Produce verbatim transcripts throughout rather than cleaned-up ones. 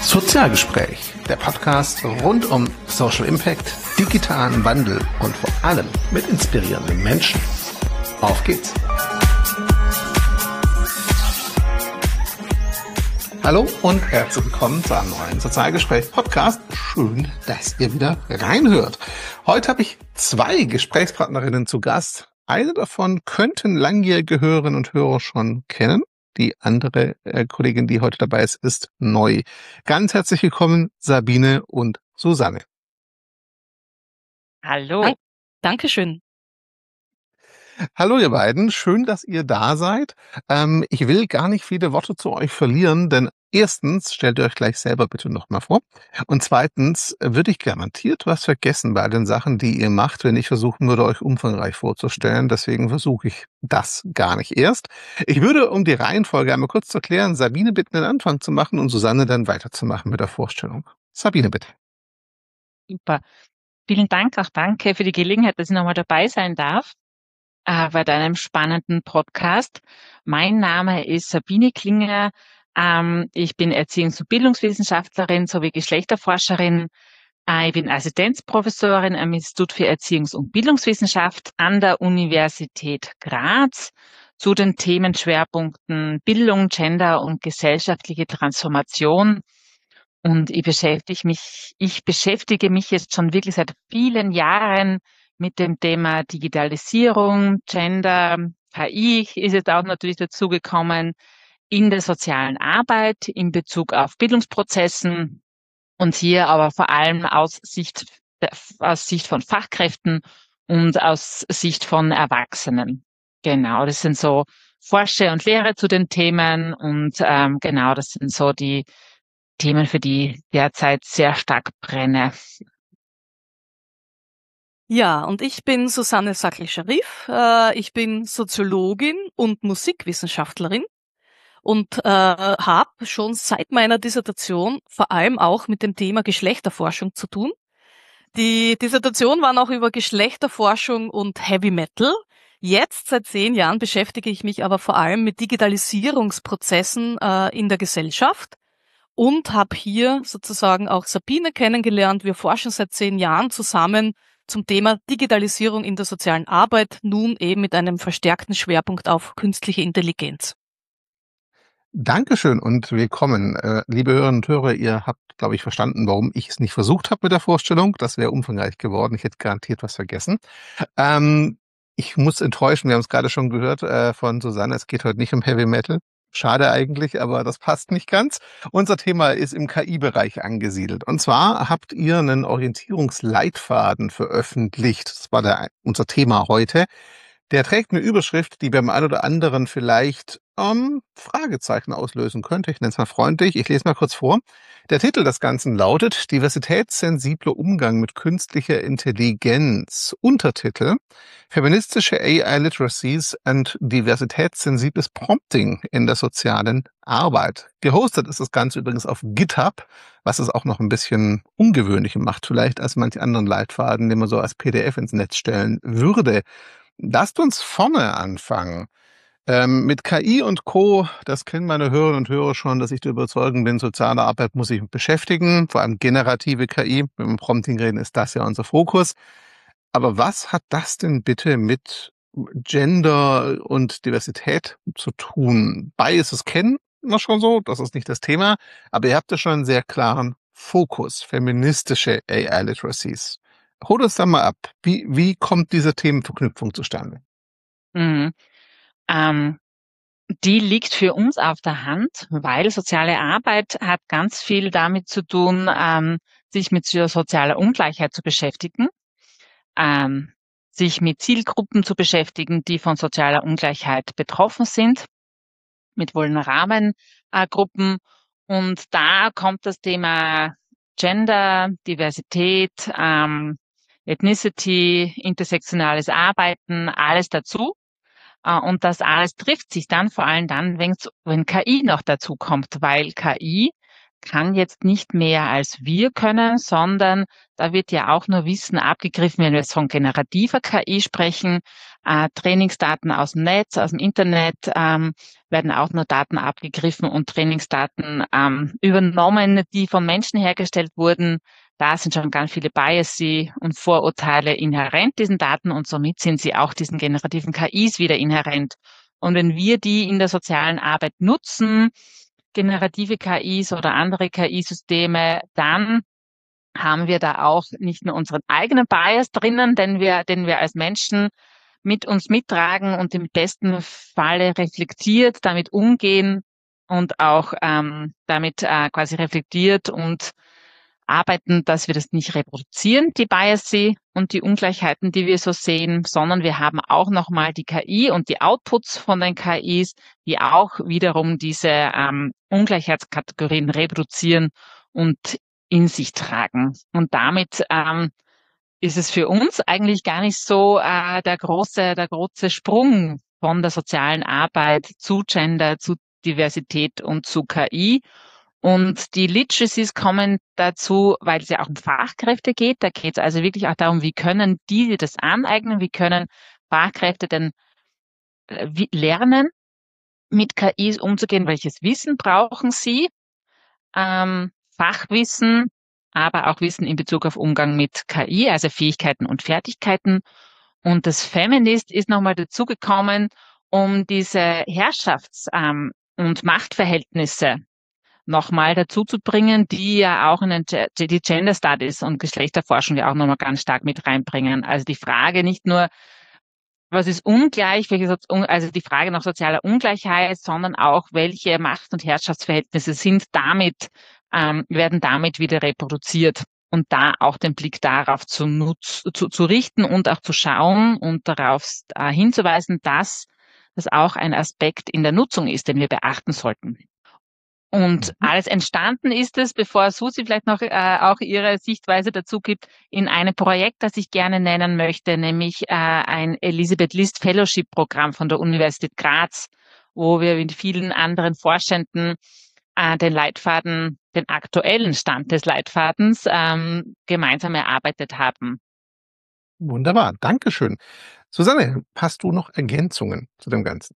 Sozialgespräch, der Podcast rund um Social Impact, digitalen Wandel und vor allem mit inspirierenden Menschen. Auf geht's! Hallo und herzlich willkommen zu einem neuen Sozialgespräch-Podcast. Schön, dass ihr wieder reinhört. Heute habe ich zwei Gesprächspartnerinnen zu Gast. Eine davon könnten langjährige Hörerinnen und Hörer schon kennen. Die andere äh, Kollegin, die heute dabei ist, ist neu. Ganz herzlich willkommen, Sabine und Susanne. Hallo. Dank, Dankeschön. Hallo ihr beiden, schön, dass ihr da seid. Ähm, ich will gar nicht viele Worte zu euch verlieren, denn erstens stellt ihr euch gleich selber bitte nochmal vor und zweitens würde ich garantiert was vergessen bei den Sachen, die ihr macht, wenn ich versuchen würde, euch umfangreich vorzustellen. Deswegen versuche ich das gar nicht erst. Ich würde, um die Reihenfolge einmal kurz zu erklären, Sabine bitten, den Anfang zu machen und Susanne dann weiterzumachen mit der Vorstellung. Sabine, bitte. Super. Vielen Dank, auch danke für die Gelegenheit, dass ich nochmal dabei sein darf bei deinem spannenden Podcast. Mein Name ist Sabine Klinger. Ähm, ich bin Erziehungs- und Bildungswissenschaftlerin sowie Geschlechterforscherin. Äh, ich bin Assistenzprofessorin am Institut für Erziehungs- und Bildungswissenschaft an der Universität Graz zu den Themenschwerpunkten Bildung, Gender und gesellschaftliche Transformation. Und ich beschäftige mich, ich beschäftige mich jetzt schon wirklich seit vielen Jahren mit dem Thema Digitalisierung, Gender, K I ist jetzt auch natürlich dazugekommen, in der sozialen Arbeit in Bezug auf Bildungsprozessen und hier aber vor allem aus Sicht, aus Sicht von Fachkräften und aus Sicht von Erwachsenen. Genau, das sind so Forsche und Lehre zu den Themen und ähm, genau, das sind so die Themen, für die ich derzeit sehr stark brenne. Ja, und ich bin Susanne Sackel-Scharif. Äh, ich bin Soziologin und Musikwissenschaftlerin und äh, habe schon seit meiner Dissertation vor allem auch mit dem Thema Geschlechterforschung zu tun. Die Dissertation war noch über Geschlechterforschung und Heavy Metal. Jetzt, seit zehn Jahren, beschäftige ich mich aber vor allem mit Digitalisierungsprozessen äh, in der Gesellschaft und habe hier sozusagen auch Sabine kennengelernt. Wir forschen seit zehn Jahren zusammen zum Thema Digitalisierung in der sozialen Arbeit, nun eben mit einem verstärkten Schwerpunkt auf künstliche Intelligenz. Dankeschön und willkommen. Äh, liebe Hörerinnen und Hörer, ihr habt, glaube ich, verstanden, warum ich es nicht versucht habe mit der Vorstellung. Das wäre umfangreich geworden. Ich hätte garantiert was vergessen. Ähm, ich muss enttäuschen, wir haben es gerade schon gehört äh, von Susanne, es geht heute nicht um Heavy Metal. Schade eigentlich, aber das passt nicht ganz. Unser Thema ist im K I-Bereich angesiedelt. Und zwar habt ihr einen Orientierungsleitfaden veröffentlicht. Das war der, unser Thema heute. Der trägt eine Überschrift, die beim einen oder anderen vielleicht ähm, Fragezeichen auslösen könnte. Ich nenne es mal freundlich. Ich lese mal kurz vor. Der Titel des Ganzen lautet Diversitätssensibler Umgang mit künstlicher Intelligenz. Untertitel Feministische A I-Literacies and diversitätssensibles Prompting in der sozialen Arbeit. Gehostet ist das Ganze übrigens auf GitHub, was es auch noch ein bisschen ungewöhnlicher macht, vielleicht als manche anderen Leitfaden, den man so als P D F ins Netz stellen würde. Lasst uns vorne anfangen. Ähm, mit K I und Co., das kennen meine Hörerinnen und Hörer schon, dass ich der Überzeugung bin, soziale Arbeit muss sich beschäftigen, vor allem generative K I. Wenn wir im Prompting reden, ist das ja unser Fokus. Aber was hat das denn bitte mit Gender und Diversität zu tun? Biases kennen wir schon so, das ist nicht das Thema, aber ihr habt ja schon einen sehr klaren Fokus, feministische A I-Literacies. Hol uns da mal ab. Wie, wie kommt diese Themenverknüpfung zustande? Mhm. Ähm, die liegt für uns auf der Hand, weil soziale Arbeit hat ganz viel damit zu tun, ähm, sich mit sozialer Ungleichheit zu beschäftigen, ähm, sich mit Zielgruppen zu beschäftigen, die von sozialer Ungleichheit betroffen sind, mit vulnerablen äh, Gruppen. Und da kommt das Thema Gender, Diversität, ähm, Ethnicity, intersektionales Arbeiten, alles dazu. Und das alles trifft sich dann vor allem dann, wenn, wenn K I noch dazu kommt, weil K I kann jetzt nicht mehr als wir können, sondern da wird ja auch nur Wissen abgegriffen, wenn wir jetzt von generativer K I sprechen. Äh, Trainingsdaten aus dem Netz, aus dem Internet ähm, werden auch nur Daten abgegriffen und Trainingsdaten ähm, übernommen, die von Menschen hergestellt wurden. Da sind schon ganz viele Biases und Vorurteile inhärent diesen Daten und somit sind sie auch diesen generativen K Is wieder inhärent. Und wenn wir die in der sozialen Arbeit nutzen, generative K Is oder andere K I-Systeme, dann haben wir da auch nicht nur unseren eigenen Bias drinnen, den wir, den wir als Menschen mit uns mittragen und im besten Falle reflektiert damit umgehen und auch ähm, damit äh, quasi reflektiert und arbeiten, dass wir das nicht reproduzieren, die Biases und die Ungleichheiten, die wir so sehen, sondern wir haben auch nochmal die K I und die Outputs von den K Is, die auch wiederum diese ähm, Ungleichheitskategorien reproduzieren und in sich tragen. Und damit ähm, ist es für uns eigentlich gar nicht so äh, der große, der große Sprung von der sozialen Arbeit zu Gender, zu Diversität und zu K I. Und die Literacies kommen dazu, weil es ja auch um Fachkräfte geht. Da geht es also wirklich auch darum, wie können die das aneignen, wie können Fachkräfte denn äh, wie, lernen, mit K Is umzugehen, welches Wissen brauchen sie, ähm, Fachwissen, aber auch Wissen in Bezug auf Umgang mit K I, also Fähigkeiten und Fertigkeiten. Und das Feminist ist nochmal dazugekommen, um diese Herrschafts- ähm, und Machtverhältnisse nochmal dazu zu bringen, die ja auch in den Ge- die Gender Studies und Geschlechterforschung ja auch nochmal ganz stark mit reinbringen. Also die Frage nicht nur, was ist ungleich, welche, Sozi- also die Frage nach sozialer Ungleichheit, sondern auch, welche Macht- und Herrschaftsverhältnisse sind damit, ähm, werden damit wieder reproduziert. Und da auch den Blick darauf zu, nutz, zu, zu richten und auch zu schauen und darauf äh, hinzuweisen, dass das auch ein Aspekt in der Nutzung ist, den wir beachten sollten. Und Mhm. alles entstanden ist es, bevor Susi vielleicht noch äh, auch ihre Sichtweise dazu gibt, in einem Projekt, das ich gerne nennen möchte, nämlich äh, ein Elisabeth List Fellowship Programm von der Universität Graz, wo wir mit vielen anderen Forschenden äh, den Leitfaden, den aktuellen Stand des Leitfadens ähm, gemeinsam erarbeitet haben. Wunderbar, Dankeschön. Susanne, hast du noch Ergänzungen zu dem Ganzen?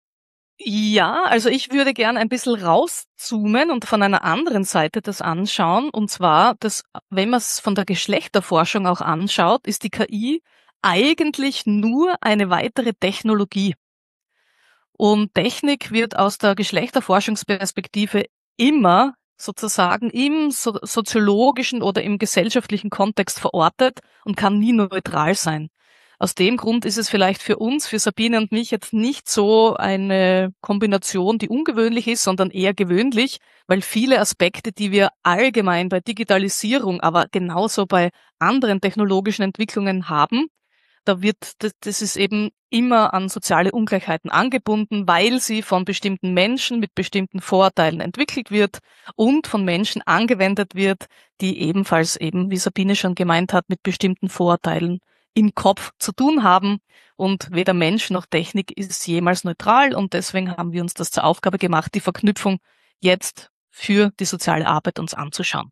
Ja, also ich würde gern ein bisschen rauszoomen und von einer anderen Seite das anschauen. Und zwar, dass, wenn man es von der Geschlechterforschung auch anschaut, ist die K I eigentlich nur eine weitere Technologie. Und Technik wird aus der Geschlechterforschungsperspektive immer sozusagen im so soziologischen oder im gesellschaftlichen Kontext verortet und kann nie neutral sein. Aus dem Grund ist es vielleicht für uns, für Sabine und mich jetzt nicht so eine Kombination, die ungewöhnlich ist, sondern eher gewöhnlich, weil viele Aspekte, die wir allgemein bei Digitalisierung, aber genauso bei anderen technologischen Entwicklungen haben, da wird, das, das ist eben immer an soziale Ungleichheiten angebunden, weil sie von bestimmten Menschen mit bestimmten Vorurteilen entwickelt wird und von Menschen angewendet wird, die ebenfalls eben, wie Sabine schon gemeint hat, mit bestimmten Vorurteilen im Kopf zu tun haben. Und weder Mensch noch Technik ist jemals neutral und deswegen haben wir uns das zur Aufgabe gemacht, die Verknüpfung jetzt für die soziale Arbeit uns anzuschauen.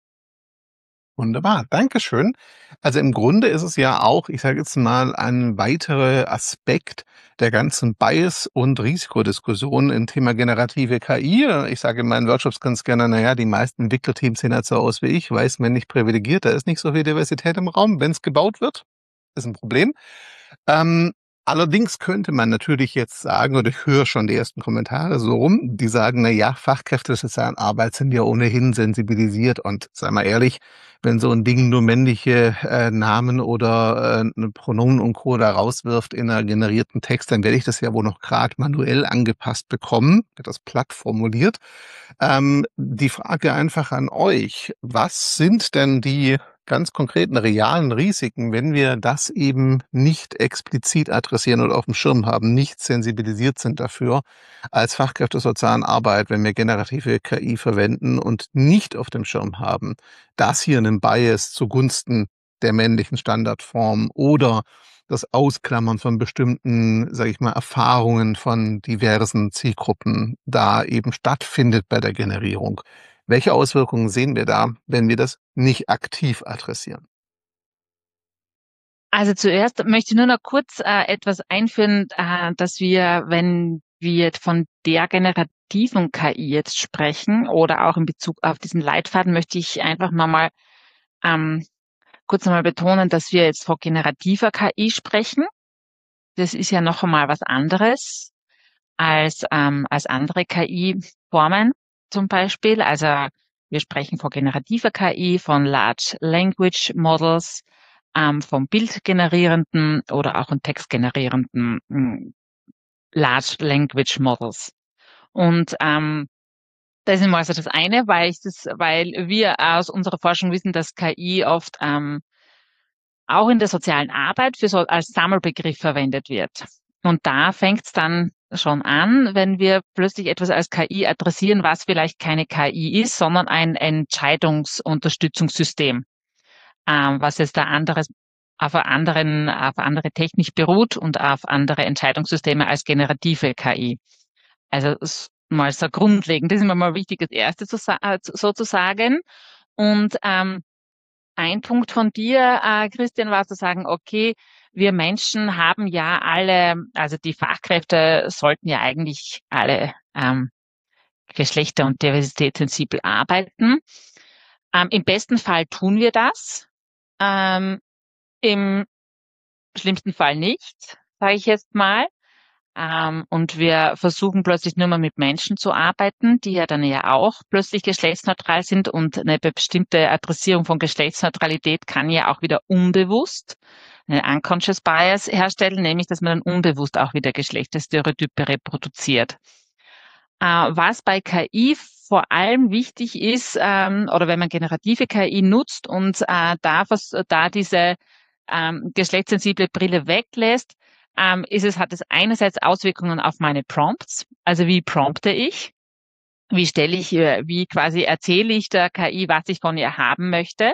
Wunderbar, Dankeschön. Also im Grunde ist es ja auch, ich sage jetzt mal, ein weiterer Aspekt der ganzen Bias- und Risikodiskussion im Thema generative K I. Ich sage in meinen Workshops ganz gerne, naja, die meisten Entwicklerteams sehen halt so aus wie ich, weiß männlich privilegiert, da ist nicht so viel Diversität im Raum. Wenn es gebaut wird, ist ein Problem. Ähm, allerdings könnte man natürlich jetzt sagen, und ich höre schon die ersten Kommentare so rum, die sagen, na ja, Fachkräfte der sozialen Arbeit sind ja ohnehin sensibilisiert und sei mal ehrlich, wenn so ein Ding nur männliche äh, Namen oder äh, ne Pronomen und Co. da rauswirft in einer generierten Text, dann werde ich das ja wohl noch gerade manuell angepasst bekommen, wird das platt formuliert. Ähm, die Frage einfach an euch: Was sind denn die ganz konkreten realen Risiken, wenn wir das eben nicht explizit adressieren oder auf dem Schirm haben, nicht sensibilisiert sind dafür als Fachkräfte der sozialen Arbeit, wenn wir generative K I verwenden und nicht auf dem Schirm haben, dass hier 'nen Bias zugunsten der männlichen Standardform oder das Ausklammern von bestimmten, sage ich mal, Erfahrungen von diversen Zielgruppen da eben stattfindet bei der Generierung. Welche Auswirkungen sehen wir da, wenn wir das nicht aktiv adressieren? Also zuerst möchte ich nur noch kurz äh, etwas einführen, äh, dass wir, wenn wir von der generativen K I jetzt sprechen oder auch in Bezug auf diesen Leitfaden, möchte ich einfach nochmal ähm, kurz nochmal betonen, dass wir jetzt von generativer K I sprechen. Das ist ja noch einmal was anderes als, ähm, als andere K I-Formen zum Beispiel. Also wir sprechen von generativer K I, von Large Language Models, ähm, von bildgenerierenden oder auch von textgenerierenden ähm, Large Language Models. Und ähm, das ist mal also das eine, weil ich das, weil wir aus unserer Forschung wissen, dass K I oft ähm, auch in der sozialen Arbeit für so als Sammelbegriff verwendet wird. Und da fängt es dann schon an, wenn wir plötzlich etwas als K I adressieren, was vielleicht keine K I ist, sondern ein Entscheidungsunterstützungssystem, ähm, was jetzt da anderes auf anderen, auf andere Technik beruht und auf andere Entscheidungssysteme als generative K I. Also mal so grundlegend, das ist mir mal wichtig, das Erste zu, so zu sagen. Und ähm, ein Punkt von dir, äh, Christian, war zu sagen, okay, wir Menschen haben ja alle, also die Fachkräfte sollten ja eigentlich alle ähm, geschlechter- und diversitätssensibel arbeiten. Ähm, im besten Fall tun wir das, ähm, im schlimmsten Fall nicht, sage ich jetzt mal. Ähm, und wir versuchen plötzlich nur mal mit Menschen zu arbeiten, die ja dann ja auch plötzlich geschlechtsneutral sind, und eine bestimmte Adressierung von Geschlechtsneutralität kann ja auch wieder unbewusst eine unconscious bias herstellen, nämlich dass man dann unbewusst auch wieder Geschlechterstereotype reproduziert. Äh, was bei K I vor allem wichtig ist, ähm, oder wenn man generative K I nutzt und äh, da, was, da diese ähm, geschlechtssensible Brille weglässt, ähm, ist es, hat es einerseits Auswirkungen auf meine Prompts, also wie prompte ich, wie stelle ich, äh, wie quasi erzähle ich der K I, was ich von ihr haben möchte.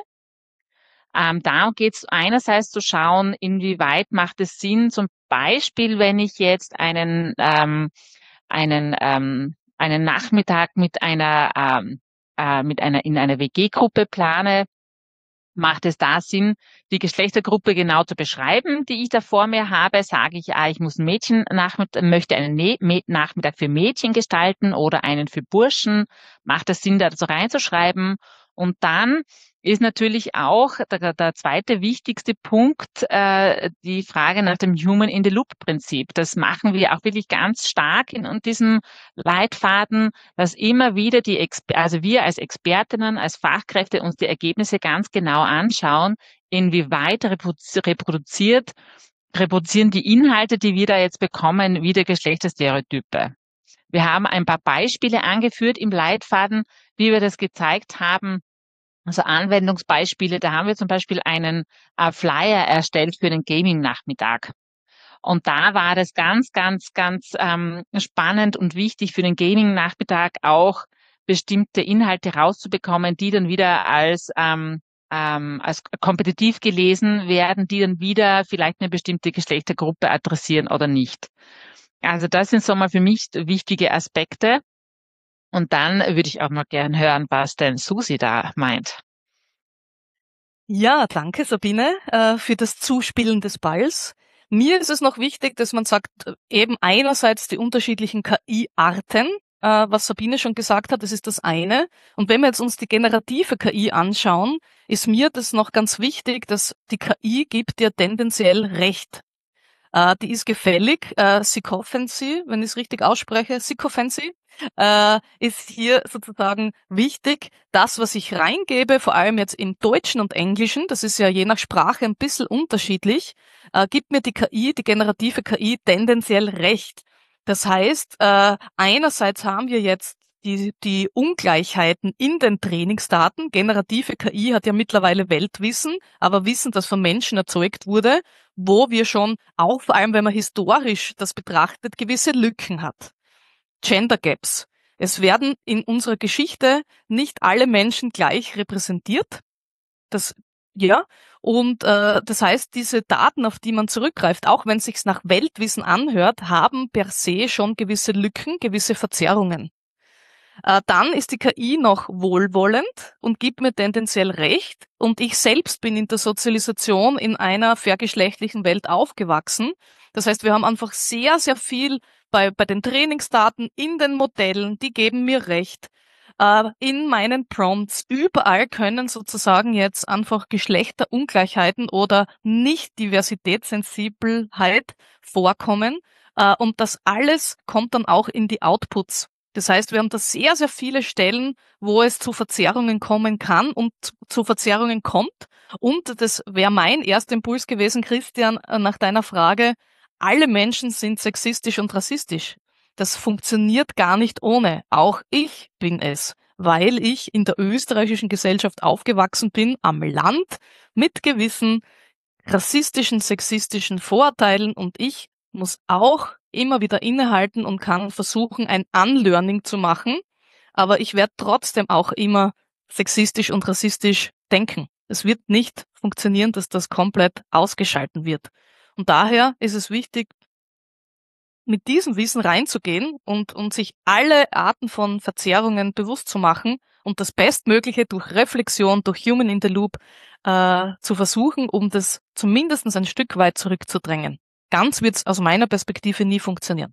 Ähm, da geht es einerseits zu schauen, inwieweit macht es Sinn, zum Beispiel, wenn ich jetzt einen, ähm, einen, ähm, einen Nachmittag mit einer, ähm, äh, mit einer, in einer W G-Gruppe plane, macht es da Sinn, die Geschlechtergruppe genau zu beschreiben, die ich da vor mir habe? Sage ich, ah, ich muss ein Mädchen Nachmittag, möchte einen ne Nachmittag für Mädchen gestalten oder einen für Burschen? Macht es Sinn, da so reinzuschreiben? Und dann ist natürlich auch der, der zweite wichtigste Punkt äh, die Frage nach dem Human-in-the-Loop-Prinzip. Das machen wir auch wirklich ganz stark in, in diesem Leitfaden, dass immer wieder die, Exper also wir als Expertinnen, als Fachkräfte uns die Ergebnisse ganz genau anschauen, inwieweit reproduziert, reproduzieren die Inhalte, die wir da jetzt bekommen, wieder Geschlechterstereotype. Wir haben ein paar Beispiele angeführt im Leitfaden, wie wir das gezeigt haben. Also Anwendungsbeispiele, da haben wir zum Beispiel einen äh, Flyer erstellt für den Gaming-Nachmittag. Und da war das ganz, ganz, ganz ähm, spannend und wichtig für den Gaming-Nachmittag auch bestimmte Inhalte rauszubekommen, die dann wieder als ähm, ähm, als kompetitiv gelesen werden, die dann wieder vielleicht eine bestimmte Geschlechtergruppe adressieren oder nicht. Also das sind so mal für mich wichtige Aspekte. Und dann würde ich auch mal gern hören, was denn Susi da meint. Ja, danke Sabine äh, für das Zuspielen des Balls. Mir ist es noch wichtig, dass man sagt, eben einerseits die unterschiedlichen K I-Arten, äh, was Sabine schon gesagt hat, das ist das eine. Und wenn wir jetzt uns die generative K I anschauen, ist mir das noch ganz wichtig, dass die K I gibt dir tendenziell Recht. Äh, die ist gefällig. Äh, Sycophancy, wenn ich es richtig ausspreche, Sycophancy, äh, ist hier sozusagen wichtig. Das, was ich reingebe, vor allem jetzt im Deutschen und Englischen, das ist ja je nach Sprache ein bisschen unterschiedlich, äh, gibt mir die K I, die generative K I, tendenziell recht. Das heißt, äh, einerseits haben wir jetzt die, die Ungleichheiten in den Trainingsdaten. Generative K I hat ja mittlerweile Weltwissen, aber Wissen, das von Menschen erzeugt wurde, wo wir schon, auch vor allem wenn man historisch das betrachtet, gewisse Lücken hat. Gender Gaps. Es werden in unserer Geschichte nicht alle Menschen gleich repräsentiert. Das, ja, und äh, das heißt, diese Daten, auf die man zurückgreift, auch wenn es sich nach Weltwissen anhört, haben per se schon gewisse Lücken, gewisse Verzerrungen. Äh, dann ist die K I noch wohlwollend und gibt mir tendenziell recht. Und ich selbst bin in der Sozialisation in einer vergeschlechtlichen Welt aufgewachsen. Das heißt, wir haben einfach sehr, sehr viel bei, bei den Trainingsdaten, in den Modellen, die geben mir recht. Äh, in meinen Prompts, überall können sozusagen jetzt einfach Geschlechterungleichheiten oder Nicht-Diversitätssensibelheit vorkommen. Äh, und das alles kommt dann auch in die Outputs. Das heißt, wir haben da sehr, sehr viele Stellen, wo es zu Verzerrungen kommen kann und zu Verzerrungen kommt. Und das wäre mein erster Impuls gewesen, Christian, nach deiner Frage. Alle Menschen sind sexistisch und rassistisch. Das funktioniert gar nicht ohne. Auch ich bin es, weil ich in der österreichischen Gesellschaft aufgewachsen bin, am Land, mit gewissen rassistischen, sexistischen Vorurteilen, und ich muss auch immer wieder innehalten und kann versuchen, ein Unlearning zu machen, aber ich werde trotzdem auch immer sexistisch und rassistisch denken. Es wird nicht funktionieren, dass das komplett ausgeschalten wird. Und daher ist es wichtig, mit diesem Wissen reinzugehen und, und sich alle Arten von Verzerrungen bewusst zu machen und das Bestmögliche durch Reflexion, durch Human in the Loop äh, zu versuchen, um das zumindest ein Stück weit zurückzudrängen. Ganz wird es aus meiner Perspektive nie funktionieren.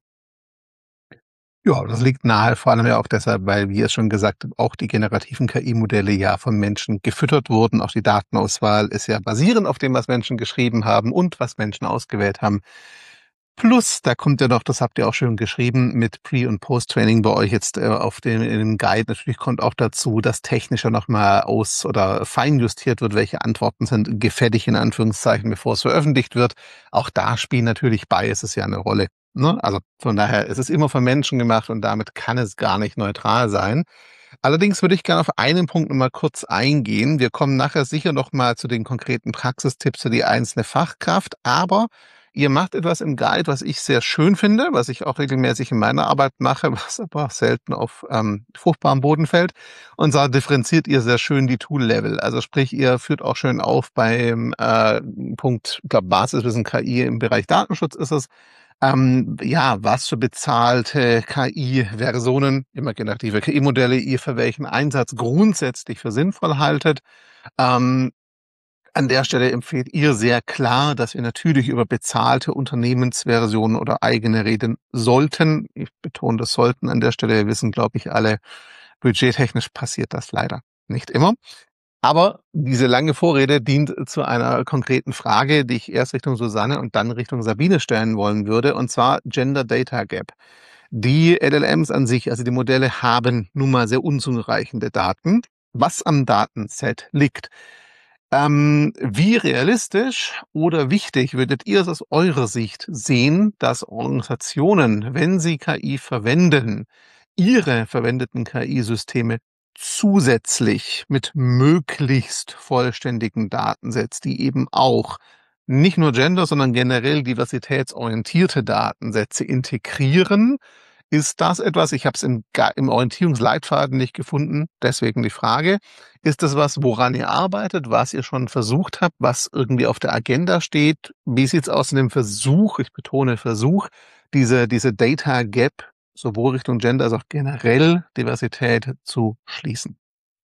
Ja, das liegt nahe, vor allem ja auch deshalb, weil, wie ihr schon gesagt habt, auch die generativen K I-Modelle ja von Menschen gefüttert wurden. Auch die Datenauswahl ist ja basierend auf dem, was Menschen geschrieben haben und was Menschen ausgewählt haben. Plus, da kommt ja noch, das habt ihr auch schön geschrieben, mit Pre- und Post-Training bei euch jetzt äh, auf dem, in dem Guide. Natürlich kommt auch dazu, dass technischer nochmal aus- oder feinjustiert wird, welche Antworten sind gefällig in Anführungszeichen, bevor es veröffentlicht wird. Auch da spielen natürlich Biases ja eine Rolle. Ne? Also von daher, es ist immer von Menschen gemacht und damit kann es gar nicht neutral sein. Allerdings würde ich gerne auf einen Punkt noch mal kurz eingehen. Wir kommen nachher sicher noch mal zu den konkreten Praxistipps für die einzelne Fachkraft, aber ihr macht etwas im Guide, was ich sehr schön finde, was ich auch regelmäßig in meiner Arbeit mache, was aber selten auf ähm, fruchtbarem Boden fällt. Und zwar differenziert ihr sehr schön die Tool-Level. Also sprich, ihr führt auch schön auf beim äh, Punkt, ich glaube, Basiswissen K I im Bereich Datenschutz ist es. Ähm, ja, was für bezahlte K I-Versionen, immer generative K I-Modelle, ihr für welchen Einsatz grundsätzlich für sinnvoll haltet. Ähm, An der Stelle empfehlt ihr sehr klar, dass wir natürlich über bezahlte Unternehmensversionen oder eigene reden sollten. Ich betone das sollten an der Stelle. Wir wissen, glaube ich, alle, budgettechnisch passiert das leider nicht immer. Aber diese lange Vorrede dient zu einer konkreten Frage, die ich erst Richtung Susanne und dann Richtung Sabine stellen wollen würde, und zwar Gender Data Gap. Die L L Ms an sich, also die Modelle, haben nun mal sehr unzureichende Daten, was am Datenset liegt. Ähm, wie realistisch oder wichtig würdet ihr es aus eurer Sicht sehen, dass Organisationen, wenn sie K I verwenden, ihre verwendeten K I-Systeme zusätzlich mit möglichst vollständigen Datensets, die eben auch nicht nur Gender, sondern generell diversitätsorientierte Datensätze integrieren? Ist das etwas, ich habe es im, im Orientierungsleitfaden nicht gefunden, deswegen die Frage, ist das was, woran ihr arbeitet, was ihr schon versucht habt, was irgendwie auf der Agenda steht? Wie sieht's aus in dem Versuch, ich betone Versuch, diese, diese Data Gap sowohl Richtung Gender als auch generell Diversität zu schließen?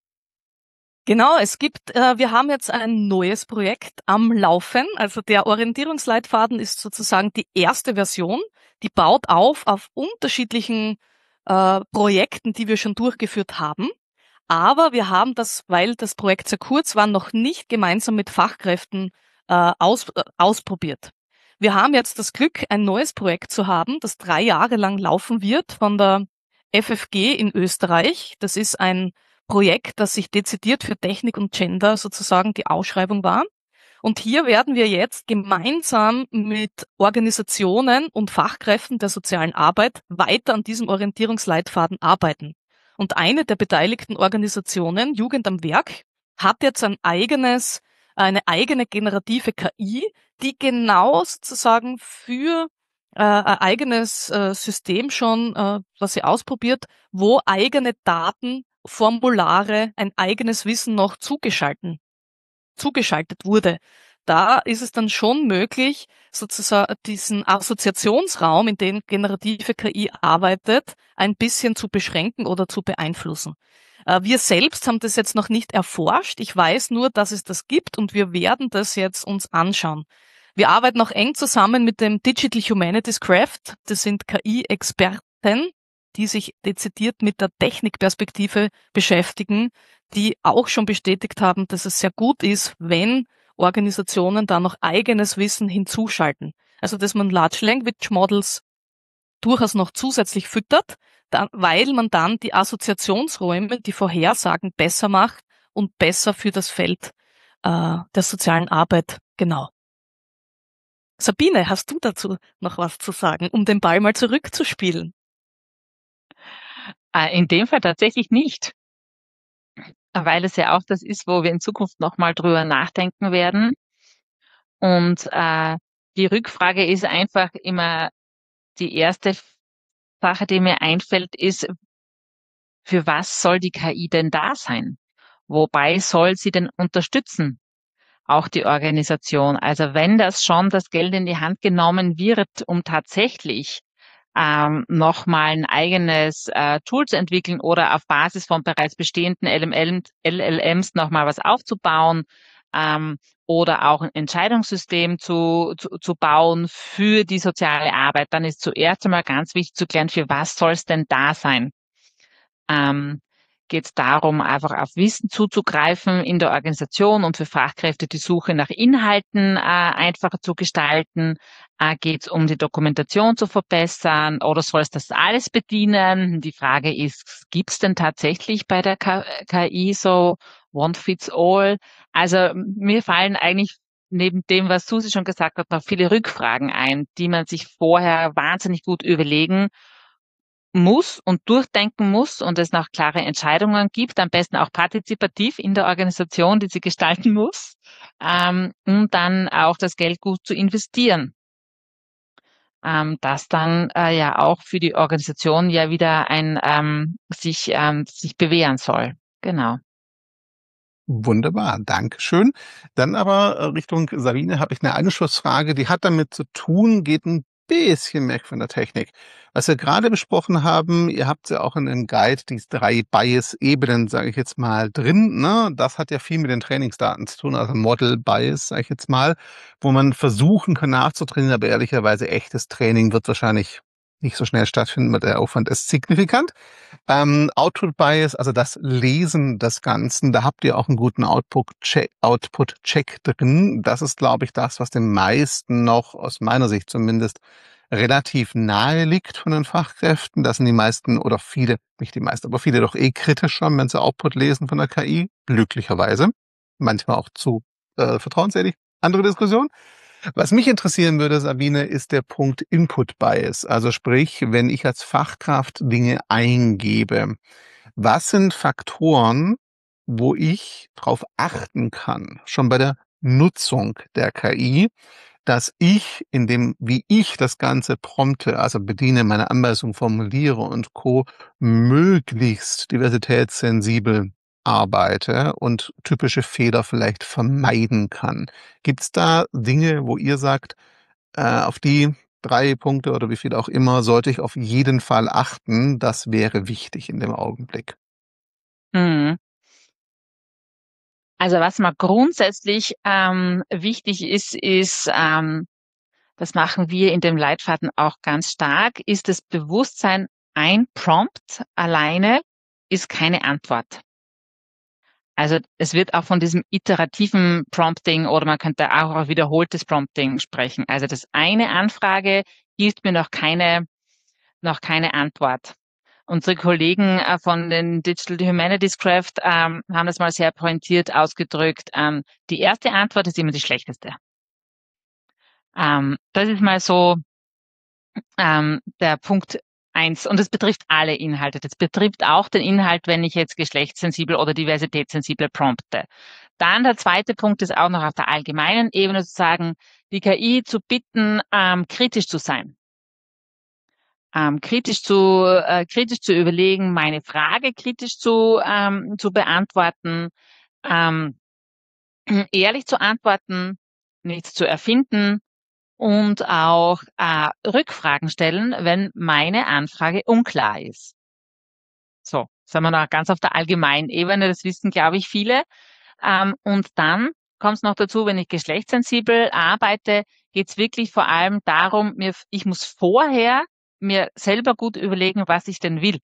Genau, es gibt, äh, wir haben jetzt ein neues Projekt am Laufen. Also der Orientierungsleitfaden ist sozusagen die erste Version. Die baut auf auf unterschiedlichen äh, Projekten, die wir schon durchgeführt haben. Aber wir haben das, weil das Projekt sehr kurz war, noch nicht gemeinsam mit Fachkräften äh, aus, äh, ausprobiert. Wir haben jetzt das Glück, ein neues Projekt zu haben, das drei Jahre lang laufen wird von der F F G in Österreich. Das ist ein Projekt, das sich dezidiert für Technik und Gender sozusagen die Ausschreibung war. Und hier werden wir jetzt gemeinsam mit Organisationen und Fachkräften der sozialen Arbeit weiter an diesem Orientierungsleitfaden arbeiten. Und eine der beteiligten Organisationen, Jugend am Werk, hat jetzt ein eigenes, eine eigene generative K I, die genau sozusagen für äh, ein eigenes äh, System schon, äh, was sie ausprobiert, wo eigene Daten, Formulare, ein eigenes Wissen noch zugeschalten, zugeschaltet wurde. da ist es dann schon möglich, sozusagen diesen Assoziationsraum, in dem generative K I arbeitet, ein bisschen zu beschränken oder zu beeinflussen. Äh, wir selbst haben das jetzt noch nicht erforscht. Ich weiß nur, dass es das gibt und wir werden das jetzt uns anschauen. Wir arbeiten auch eng zusammen mit dem Digital Humanities Craft. Das sind K I-Experten, die sich dezidiert mit der Technikperspektive beschäftigen, die auch schon bestätigt haben, dass es sehr gut ist, wenn Organisationen da noch eigenes Wissen hinzuschalten. Also dass man Large Language Models durchaus noch zusätzlich füttert, dann, weil man dann die Assoziationsräume, die Vorhersagen besser macht und besser für das Feld äh, der sozialen Arbeit. Genau. Sabine, hast du dazu noch was zu sagen, um den Ball mal zurückzuspielen? In dem Fall tatsächlich nicht, weil es ja auch das ist, wo wir in Zukunft nochmal drüber nachdenken werden. Und äh, die Rückfrage ist einfach immer, die erste Sache, die mir einfällt, ist, für was soll die K I denn da sein? Wobei soll sie denn unterstützen? Auch die Organisation. Also wenn das schon das Geld in die Hand genommen wird, um tatsächlich ähm, nochmal ein eigenes äh, Tool zu entwickeln oder auf Basis von bereits bestehenden L M L, L L Ms nochmal was aufzubauen ähm, oder auch ein Entscheidungssystem zu, zu, zu bauen für die soziale Arbeit, dann ist zuerst einmal ganz wichtig zu klären, für was soll es denn da sein? Ähm, geht es darum, einfach auf Wissen zuzugreifen in der Organisation und für Fachkräfte die Suche nach Inhalten äh, einfacher zu gestalten? Äh, geht es um die Dokumentation zu verbessern oder soll es das alles bedienen? Die Frage ist, gibt es denn tatsächlich bei der K I so One Fits All? Also mir fallen eigentlich neben dem, was Susi schon gesagt hat, noch viele Rückfragen ein, die man sich vorher wahnsinnig gut überlegen muss und durchdenken muss und es noch klare Entscheidungen gibt, am besten auch partizipativ in der Organisation, die sie gestalten muss, ähm, um dann auch das Geld gut zu investieren, ähm, das dann äh, ja auch für die Organisation ja wieder ein ähm, sich ähm, sich bewähren soll. Genau. Wunderbar, Dankeschön. Dann aber äh, Richtung Sabine habe ich eine Anschlussfrage, die hat damit zu tun, geht ein bisschen weg von der Technik. Was wir gerade besprochen haben, ihr habt ja auch in dem Guide diese drei Bias-Ebenen, sage ich jetzt mal, drin, ne? Das hat ja viel mit den Trainingsdaten zu tun, also Model Bias, sage ich jetzt mal, wo man versuchen kann nachzutrainieren, aber ehrlicherweise echtes Training wird wahrscheinlich nicht so schnell stattfinden, weil der Aufwand ist signifikant. Ähm, Output Bias, also das Lesen des Ganzen, da habt ihr auch einen guten Output-Check Output-Check drin. Das ist, glaube ich, das, was den meisten noch, aus meiner Sicht zumindest, relativ nahe liegt von den Fachkräften. Das sind die meisten oder viele, nicht die meisten, aber viele doch eh kritisch haben, wenn sie Output lesen von der K I, glücklicherweise. Manchmal auch zu äh, vertrauensselig. Andere Diskussion. Was mich interessieren würde, Sabine, ist der Punkt Input Bias. Also sprich, wenn ich als Fachkraft Dinge eingebe, was sind Faktoren, wo ich darauf achten kann, schon bei der Nutzung der K I, dass ich in dem, wie ich das Ganze prompte, also bediene, meine Anweisung formuliere und Co., möglichst diversitätssensibel arbeite und typische Fehler vielleicht vermeiden kann. Gibt es da Dinge, wo ihr sagt, äh, auf die drei Punkte oder wie viel auch immer sollte ich auf jeden Fall achten? Das wäre wichtig in dem Augenblick. Mhm. Also was mal grundsätzlich ähm, wichtig ist, ist, ähm, das machen wir in dem Leitfaden auch ganz stark, ist das Bewusstsein, ein Prompt alleine ist keine Antwort. Also es wird auch von diesem iterativen Prompting oder man könnte auch auf wiederholtes Prompting sprechen. Also das eine Anfrage hilft mir noch keine, noch keine Antwort. Unsere Kollegen äh, von den Digital Humanities Craft ähm, haben das mal sehr pointiert ausgedrückt. Ähm, die erste Antwort ist immer die schlechteste. Ähm, das ist mal so ähm, der Punkt eins. Und das betrifft alle Inhalte. Das betrifft auch den Inhalt, wenn ich jetzt geschlechtssensibel oder diversitätssensibel prompte. Dann der zweite Punkt ist auch noch auf der allgemeinen Ebene zu sagen, die K I zu bitten, ähm, kritisch zu sein. Ähm, kritisch zu äh, kritisch zu überlegen, meine Frage kritisch zu ähm, zu beantworten, ähm, ehrlich zu antworten nichts zu erfinden und auch äh, Rückfragen stellen, wenn meine Anfrage unklar ist. So, sind wir noch ganz auf der allgemeinen Ebene, das wissen, glaube ich, viele. Ähm, und dann kommt es noch dazu, wenn ich geschlechtssensibel arbeite, geht es wirklich vor allem darum, mir, ich muss vorher mir selber gut überlegen, was ich denn will.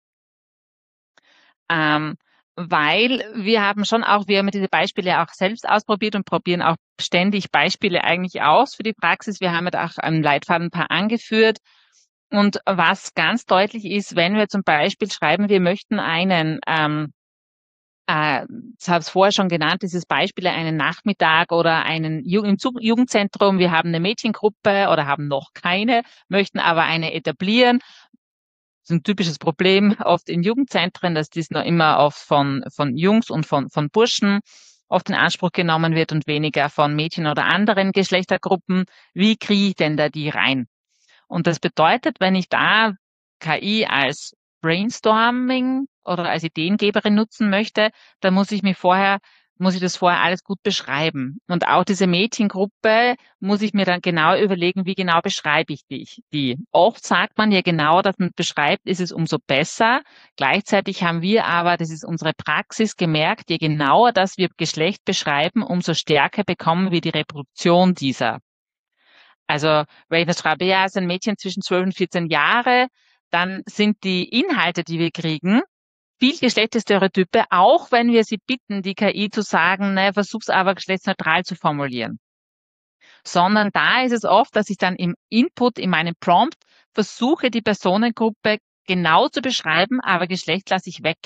Ähm, weil wir haben schon auch, wir haben diese Beispiele auch selbst ausprobiert und probieren auch ständig Beispiele eigentlich aus für die Praxis. Wir haben ja auch im Leitfaden ein paar angeführt. Und was ganz deutlich ist, wenn wir zum Beispiel schreiben, wir möchten einen, ähm, äh, ich habe es vorher schon genannt, dieses Beispiel, einen Nachmittag oder einen Ju- im Zu- Jugendzentrum, wir haben eine Mädchengruppe oder haben noch keine, möchten aber eine etablieren. Das ist ein typisches Problem oft in Jugendzentren, dass dies noch immer oft von, von Jungs und von, von Burschen oft in Anspruch genommen wird und weniger von Mädchen oder anderen Geschlechtergruppen. Wie kriege ich denn da die rein? Und das bedeutet, wenn ich da K I als Brainstorming oder als Ideengeberin nutzen möchte, dann muss ich mir vorher, muss ich das vorher alles gut beschreiben. Und auch diese Mädchengruppe muss ich mir dann genau überlegen, wie genau beschreibe ich die. die. Oft sagt man, je genauer das man beschreibt, ist es umso besser. Gleichzeitig haben wir aber, das ist unsere Praxis, gemerkt, je genauer das wir Geschlecht beschreiben, umso stärker bekommen wir die Reproduktion dieser. Also, wenn ich das schreibe, ja, es ist ein Mädchen zwischen zwölf und vierzehn Jahre, dann sind die Inhalte, die wir kriegen, viel Geschlechterstereotype, auch wenn wir sie bitten, die K I zu sagen, ne, versuch's aber geschlechtsneutral zu formulieren. Sondern da ist es oft, dass ich dann im Input, in meinem Prompt, versuche, die Personengruppe genau zu beschreiben, aber Geschlecht lasse ich weg.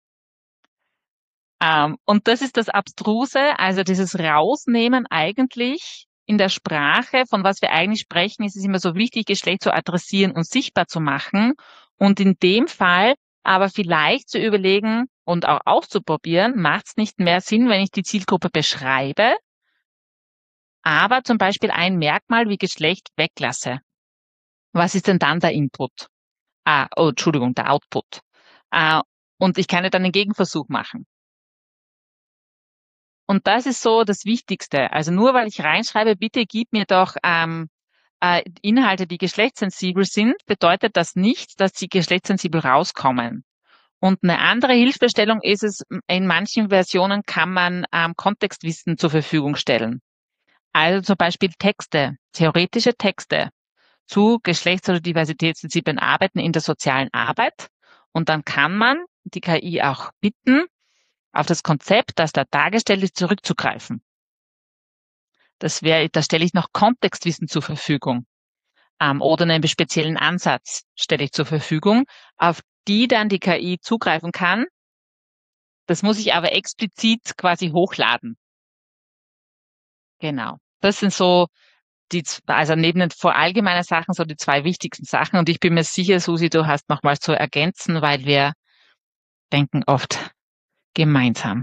Ähm, und das ist das Abstruse, also dieses Rausnehmen eigentlich in der Sprache, von was wir eigentlich sprechen, ist es immer so wichtig, Geschlecht zu adressieren und sichtbar zu machen. Und in dem Fall aber vielleicht zu überlegen und auch auszuprobieren, macht es nicht mehr Sinn, wenn ich die Zielgruppe beschreibe, aber zum Beispiel ein Merkmal wie Geschlecht weglasse. Was ist denn dann der Input? Ah, oh, Entschuldigung, der Output. Ah, und ich kann ja dann einen Gegenversuch machen. Und das ist so das Wichtigste. Also nur weil ich reinschreibe, bitte gib mir doch ähm, äh, Inhalte, die geschlechtssensibel sind, bedeutet das nicht, dass sie geschlechtssensibel rauskommen. Und eine andere Hilfestellung ist es, in manchen Versionen kann man ähm, Kontextwissen zur Verfügung stellen. Also zum Beispiel Texte, theoretische Texte zu geschlechts- oder diversitätssensiblen Arbeiten in der sozialen Arbeit. Und dann kann man die K I auch bitten, auf das Konzept, das da dargestellt ist, zurückzugreifen. Das wäre, da stelle ich noch Kontextwissen zur Verfügung. Ähm, oder einen speziellen Ansatz stelle ich zur Verfügung, auf die dann die K I zugreifen kann. Das muss ich aber explizit quasi hochladen. Genau. Das sind so die, also neben den vor allgemeinen Sachen, so die zwei wichtigsten Sachen. Und ich bin mir sicher, Susi, du hast noch mal zu ergänzen, weil wir denken oft gemeinsam.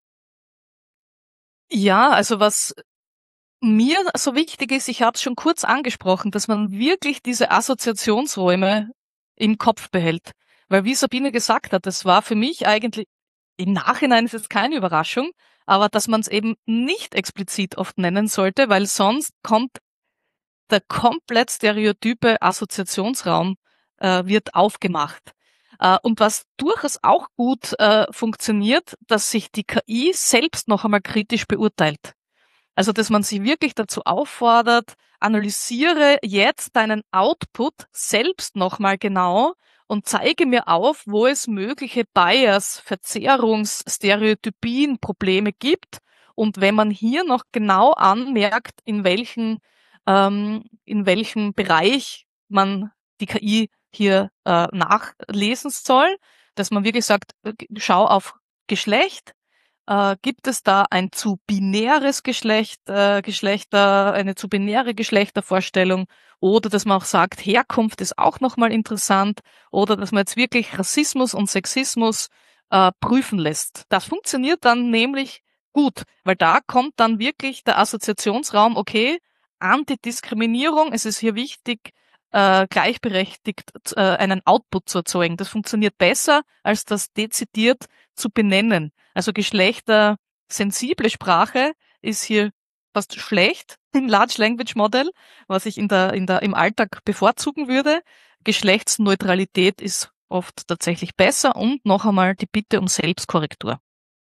Ja, also was mir so wichtig ist, ich habe es schon kurz angesprochen, dass man wirklich diese Assoziationsräume im Kopf behält. Weil wie Sabine gesagt hat, das war für mich eigentlich, im Nachhinein ist es keine Überraschung, aber dass man es eben nicht explizit oft nennen sollte, weil sonst kommt der komplett stereotype Assoziationsraum äh, wird aufgemacht. Äh, und was durchaus auch gut äh, funktioniert, dass sich die K I selbst noch einmal kritisch beurteilt. Also, dass man sie wirklich dazu auffordert, analysiere jetzt deinen Output selbst nochmal genau und zeige mir auf, wo es mögliche Bias, Verzerrungs-, Stereotypien, Probleme gibt. Und wenn man hier noch genau anmerkt, in welchen, ähm, in welchem Bereich man die K I hier äh, nachlesen soll, dass man wirklich sagt, schau auf Geschlecht, äh, gibt es da ein zu binäres Geschlecht, äh, Geschlechter, eine zu binäre Geschlechtervorstellung, oder dass man auch sagt, Herkunft ist auch nochmal interessant, oder dass man jetzt wirklich Rassismus und Sexismus äh, prüfen lässt. Das funktioniert dann nämlich gut, weil da kommt dann wirklich der Assoziationsraum, okay, Antidiskriminierung, es ist hier wichtig, äh, gleichberechtigt äh, einen Output zu erzeugen. Das funktioniert besser, als das dezidiert zu benennen. Also geschlechtersensible Sprache ist hier fast schlecht in Large Language Model, was ich in der, in der, im Alltag bevorzugen würde. Geschlechtsneutralität ist oft tatsächlich besser und noch einmal die Bitte um Selbstkorrektur.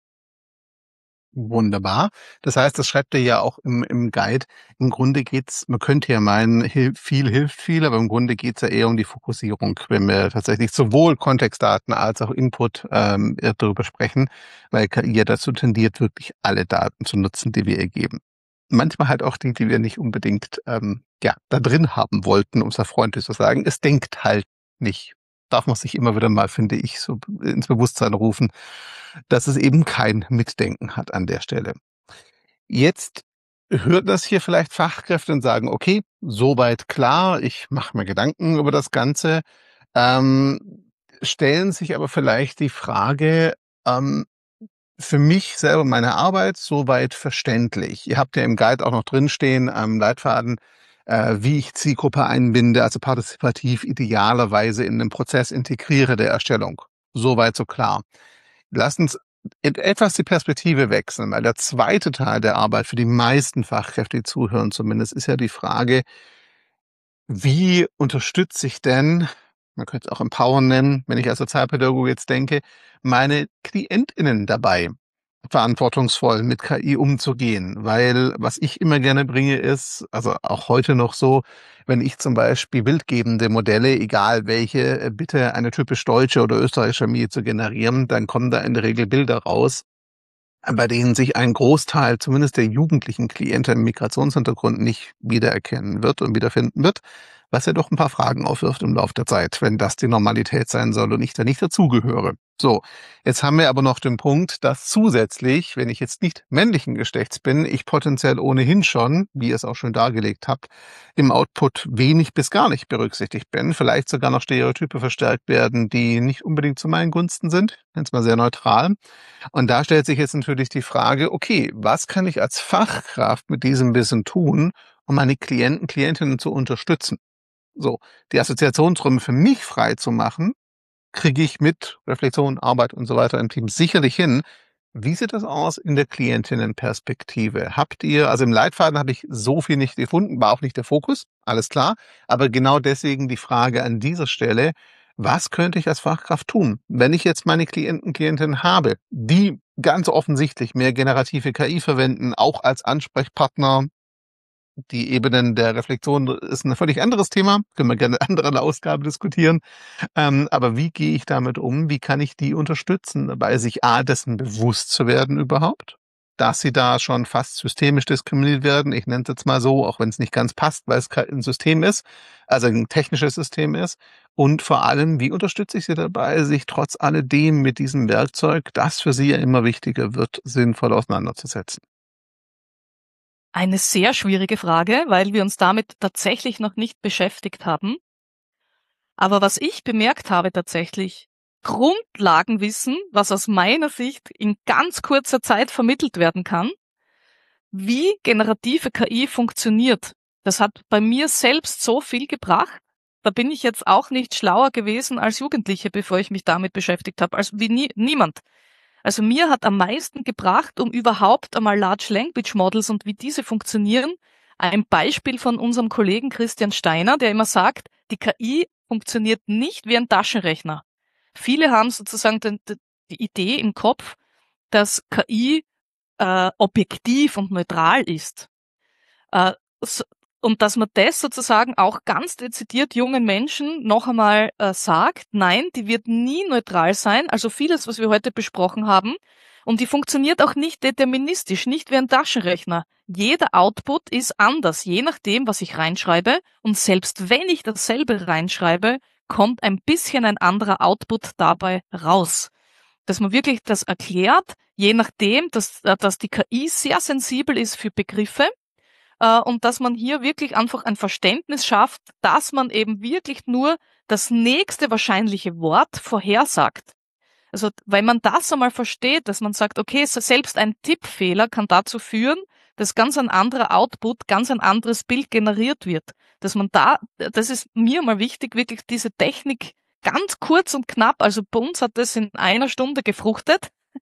Wunderbar. Das heißt, das schreibt ihr ja auch im, im Guide. Im Grunde geht's, man könnte ja meinen, hil- viel hilft viel, aber im Grunde geht's ja eher um die Fokussierung, wenn wir tatsächlich sowohl Kontextdaten als auch Input ähm, darüber sprechen, weil K I ja dazu tendiert, wirklich alle Daten zu nutzen, die wir ihr geben. Manchmal halt auch die, die wir nicht unbedingt ähm, ja, da drin haben wollten, um es da freundlich zu sagen. Es denkt halt nicht. Darf man sich immer wieder mal, finde ich, so ins Bewusstsein rufen, dass es eben kein Mitdenken hat an der Stelle. Jetzt hören das hier vielleicht Fachkräfte und sagen, okay, soweit klar, ich mache mir Gedanken über das Ganze, ähm, stellen sich aber vielleicht die Frage, ähm, für mich selber meine Arbeit soweit verständlich. Ihr habt ja im Guide auch noch drinstehen, am Leitfaden, äh, wie ich Zielgruppe einbinde, also partizipativ idealerweise in den Prozess integriere der Erstellung. Soweit so klar. Lass uns et- etwas die Perspektive wechseln, weil der zweite Teil der Arbeit für die meisten Fachkräfte, die zuhören zumindest, ist ja die Frage, wie unterstütze ich denn, man könnte es auch Empowern nennen, wenn ich als Sozialpädagoge jetzt denke, meine KlientInnen dabei, verantwortungsvoll mit K I umzugehen? Weil was ich immer gerne bringe ist, also auch heute noch so, wenn ich zum Beispiel bildgebende Modelle, egal welche, äh, bitte eine typisch deutsche oder österreichische Familie zu generieren, dann kommen da in der Regel Bilder raus, bei denen sich ein Großteil zumindest der jugendlichen Klienten im Migrationshintergrund nicht wiedererkennen wird und wiederfinden wird, was ja doch ein paar Fragen aufwirft im Laufe der Zeit, wenn das die Normalität sein soll und ich da nicht dazugehöre. So, jetzt haben wir aber noch den Punkt, dass zusätzlich, wenn ich jetzt nicht männlichen Geschlechts bin, ich potenziell ohnehin schon, wie ihr es auch schon dargelegt habt, im Output wenig bis gar nicht berücksichtigt bin, vielleicht sogar noch Stereotype verstärkt werden, die nicht unbedingt zu meinen Gunsten sind, jetzt mal sehr neutral. Und da stellt sich jetzt natürlich die Frage, okay, was kann ich als Fachkraft mit diesem Wissen tun, um meine Klienten, Klientinnen zu unterstützen? So, die Assoziationsräume für mich frei zu machen, kriege ich mit Reflexion, Arbeit und so weiter im Team sicherlich hin. Wie sieht das aus in der Klientinnenperspektive? Habt ihr, also im Leitfaden habe ich so viel nicht gefunden, war auch nicht der Fokus, alles klar. Aber genau deswegen die Frage an dieser Stelle, was könnte ich als Fachkraft tun, wenn ich jetzt meine Klienten, Klientinnen habe, die ganz offensichtlich mehr generative K I verwenden, auch als Ansprechpartner? Die Ebenen der Reflexion ist ein völlig anderes Thema, können wir gerne in einer anderen Ausgabe diskutieren. Ähm, aber wie gehe ich damit um? Wie kann ich die unterstützen, dabei sich A, dessen bewusst zu werden überhaupt, dass sie da schon fast systemisch diskriminiert werden? Ich nenne es jetzt mal so, auch wenn es nicht ganz passt, weil es kein System ist, also ein technisches System ist. Und vor allem, wie unterstütze ich sie dabei, sich trotz alledem mit diesem Werkzeug, das für sie ja immer wichtiger wird, sinnvoll auseinanderzusetzen? Eine sehr schwierige Frage, weil wir uns damit tatsächlich noch nicht beschäftigt haben. Aber was ich bemerkt habe tatsächlich, Grundlagenwissen, was aus meiner Sicht in ganz kurzer Zeit vermittelt werden kann, wie generative K I funktioniert. Das hat bei mir selbst so viel gebracht. Da bin ich jetzt auch nicht schlauer gewesen als Jugendliche, bevor ich mich damit beschäftigt habe, als wie nie, niemand. Also mir hat am meisten gebracht, um überhaupt einmal Large Language Models und wie diese funktionieren, ein Beispiel von unserem Kollegen Christian Steiner, der immer sagt, die K I funktioniert nicht wie ein Taschenrechner. Viele haben sozusagen die, die Idee im Kopf, dass K I äh, objektiv und neutral ist. Äh, so, und dass man das sozusagen auch ganz dezidiert jungen Menschen noch einmal äh, sagt, nein, die wird nie neutral sein, also vieles, was wir heute besprochen haben, und die funktioniert auch nicht deterministisch, nicht wie ein Taschenrechner. Jeder Output ist anders, je nachdem, was ich reinschreibe, und selbst wenn ich dasselbe reinschreibe, kommt ein bisschen ein anderer Output dabei raus. Dass man wirklich das erklärt, je nachdem, dass, dass die K I sehr sensibel ist für Begriffe, und dass man hier wirklich einfach ein Verständnis schafft, dass man eben wirklich nur das nächste wahrscheinliche Wort vorhersagt. Also wenn man das einmal versteht, dass man sagt, okay, selbst ein Tippfehler kann dazu führen, dass ganz ein anderer Output, ganz ein anderes Bild generiert wird. Dass man da, das ist mir mal wichtig, wirklich diese Technik ganz kurz und knapp, also bei uns hat das in einer Stunde gefruchtet,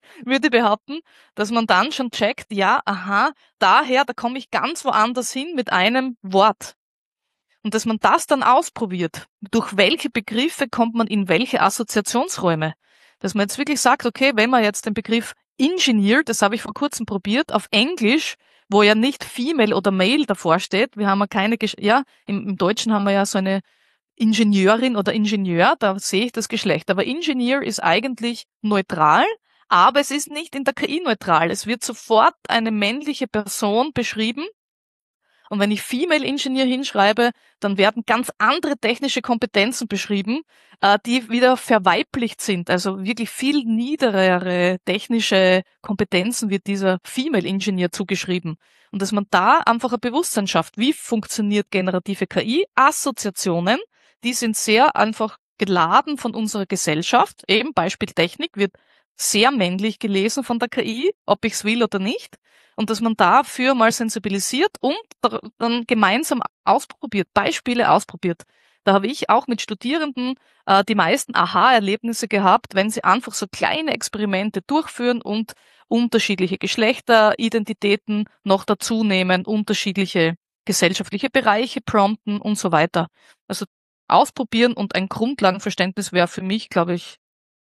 würde behaupten, dass man dann schon checkt, ja, aha, daher, da komme ich ganz woanders hin mit einem Wort. Und dass man das dann ausprobiert. Durch welche Begriffe kommt man in welche Assoziationsräume? Dass man jetzt wirklich sagt, okay, wenn man jetzt den Begriff Engineer, das habe ich vor kurzem probiert, auf Englisch, wo ja nicht Female oder Male davor steht, wir haben ja keine, Gesch- ja, im, im Deutschen haben wir ja so eine Ingenieurin oder Ingenieur, da sehe ich das Geschlecht. Aber Engineer ist eigentlich neutral, aber es ist nicht in der K I neutral. Es wird sofort eine männliche Person beschrieben. Und wenn ich Female Engineer hinschreibe, dann werden ganz andere technische Kompetenzen beschrieben, äh, die wieder verweiblicht sind. Also wirklich viel niederere technische Kompetenzen wird dieser Female Engineer zugeschrieben. Und dass man da einfach ein Bewusstsein schafft, wie funktioniert generative K I? Assoziationen, die sind sehr einfach geladen von unserer Gesellschaft. Eben Beispiel Technik wird sehr männlich gelesen von der K I, ob ich es will oder nicht. Und dass man dafür mal sensibilisiert und dann gemeinsam ausprobiert, Beispiele ausprobiert. Da habe ich auch mit Studierenden äh, die meisten Aha-Erlebnisse gehabt, wenn sie einfach so kleine Experimente durchführen und unterschiedliche Geschlechteridentitäten noch dazu nehmen, unterschiedliche gesellschaftliche Bereiche prompten und so weiter. Also ausprobieren und ein Grundlagenverständnis wäre für mich, glaube ich,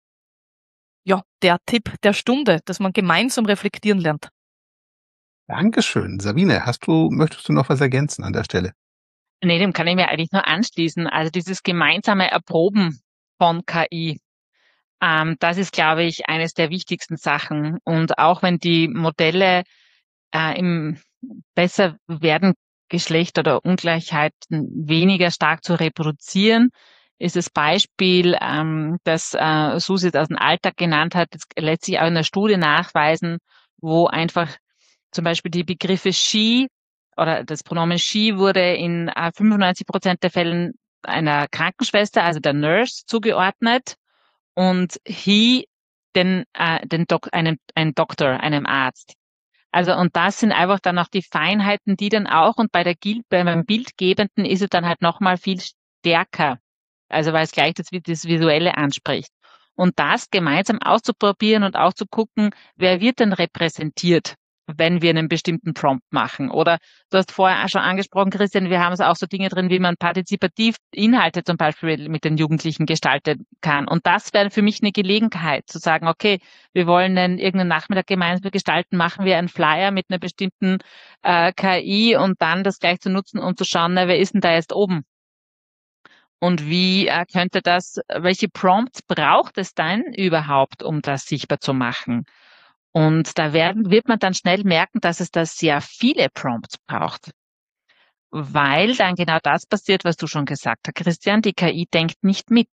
ja, der Tipp der Stunde, dass man gemeinsam reflektieren lernt. Dankeschön. Sabine, hast du, möchtest du noch was ergänzen an der Stelle? Nee, dem kann ich mir eigentlich nur anschließen. Also dieses gemeinsame Erproben von K I, ähm, das ist, glaube ich, eines der wichtigsten Sachen. Und auch wenn die Modelle äh, im besser werden, Geschlecht oder Ungleichheiten weniger stark zu reproduzieren, ist das Beispiel, ähm, das äh, Susi aus dem Alltag genannt hat, das lässt sich auch in der Studie nachweisen, wo einfach zum Beispiel die Begriffe she oder das Pronomen she wurde in äh, fünfundneunzig Prozent der Fällen einer Krankenschwester, also der Nurse, zugeordnet und he den, äh, den Dok einem, ein Doktor, einem Arzt. Also und das sind einfach dann auch die Feinheiten, die dann auch und bei der beim Bildgebenden ist es dann halt nochmal viel stärker. Also weil es gleich das, das Visuelle anspricht. Und das gemeinsam auszuprobieren und auch zu gucken, wer wird denn repräsentiert, wenn wir einen bestimmten Prompt machen. Oder du hast vorher auch schon angesprochen, Christian, wir haben so auch so Dinge drin, wie man partizipativ Inhalte zum Beispiel mit den Jugendlichen gestalten kann. Und das wäre für mich eine Gelegenheit zu sagen, okay, wir wollen einen, irgendeinen Nachmittag gemeinsam gestalten, machen wir einen Flyer mit einer bestimmten äh, K I und dann das gleich zu nutzen, um zu schauen, na, wer ist denn da jetzt oben? Und wie äh, könnte das, welche Prompts braucht es dann überhaupt, um das sichtbar zu machen? Und da werden, wird man dann schnell merken, dass es da sehr viele Prompts braucht. Weil dann genau das passiert, was du schon gesagt hast, Christian, die K I denkt nicht mit.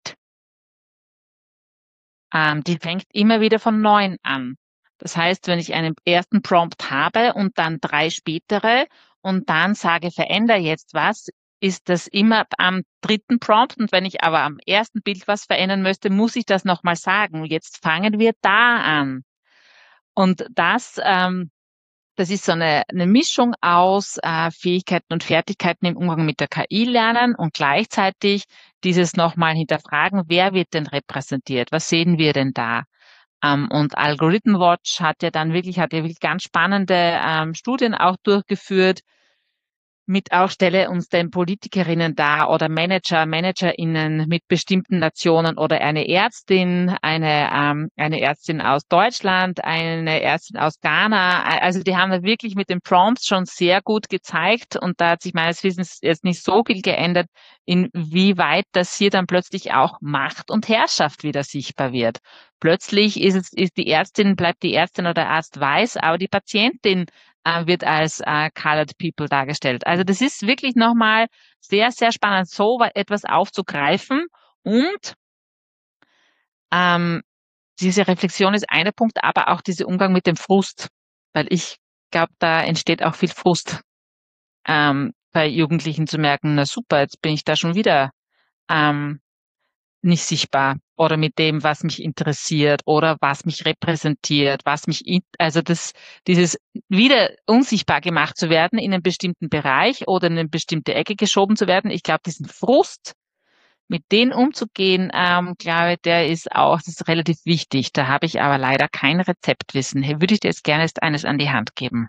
Ähm, die fängt immer wieder von neuem an. Das heißt, wenn ich einen ersten Prompt habe und dann drei spätere und dann sage, veränder jetzt was, ist das immer am dritten Prompt. Und wenn ich aber am ersten Bild was verändern möchte, muss ich das nochmal sagen. Jetzt fangen wir da an. Und das, ähm, das ist so eine, eine Mischung aus äh, Fähigkeiten und Fertigkeiten im Umgang mit der K I lernen und gleichzeitig dieses nochmal hinterfragen, wer wird denn repräsentiert? Was sehen wir denn da? Ähm, und Algorithm Watch hat ja dann wirklich, hat ja wirklich ganz spannende ähm, Studien auch durchgeführt, mit auch stelle uns den Politikerinnen dar oder Manager, ManagerInnen mit bestimmten Nationen oder eine Ärztin, eine, ähm, eine Ärztin aus Deutschland, eine Ärztin aus Ghana. Also die haben da wirklich mit den Prompts schon sehr gut gezeigt und da hat sich meines Wissens jetzt nicht so viel geändert, inwieweit das hier dann plötzlich auch Macht und Herrschaft wieder sichtbar wird. Plötzlich ist es, ist die Ärztin, bleibt die Ärztin oder der Arzt weiß, aber die Patientin äh, wird als äh, Colored People dargestellt. Also das ist wirklich nochmal sehr, sehr spannend, so etwas aufzugreifen und ähm, diese Reflexion ist einer Punkt, aber auch dieser Umgang mit dem Frust, weil ich glaube, da entsteht auch viel Frust ähm, bei Jugendlichen zu merken, na super, jetzt bin ich da schon wieder ähm, nicht sichtbar oder mit dem, was mich interessiert oder was mich repräsentiert, was mich, in, also das, dieses wieder unsichtbar gemacht zu werden in einem bestimmten Bereich oder in eine bestimmte Ecke geschoben zu werden. Ich glaube, diesen Frust mit denen umzugehen, ähm, glaube ich, der ist auch, das ist relativ wichtig. Da habe ich aber leider kein Rezeptwissen. Hier würde ich dir jetzt gerne erst eines an die Hand geben.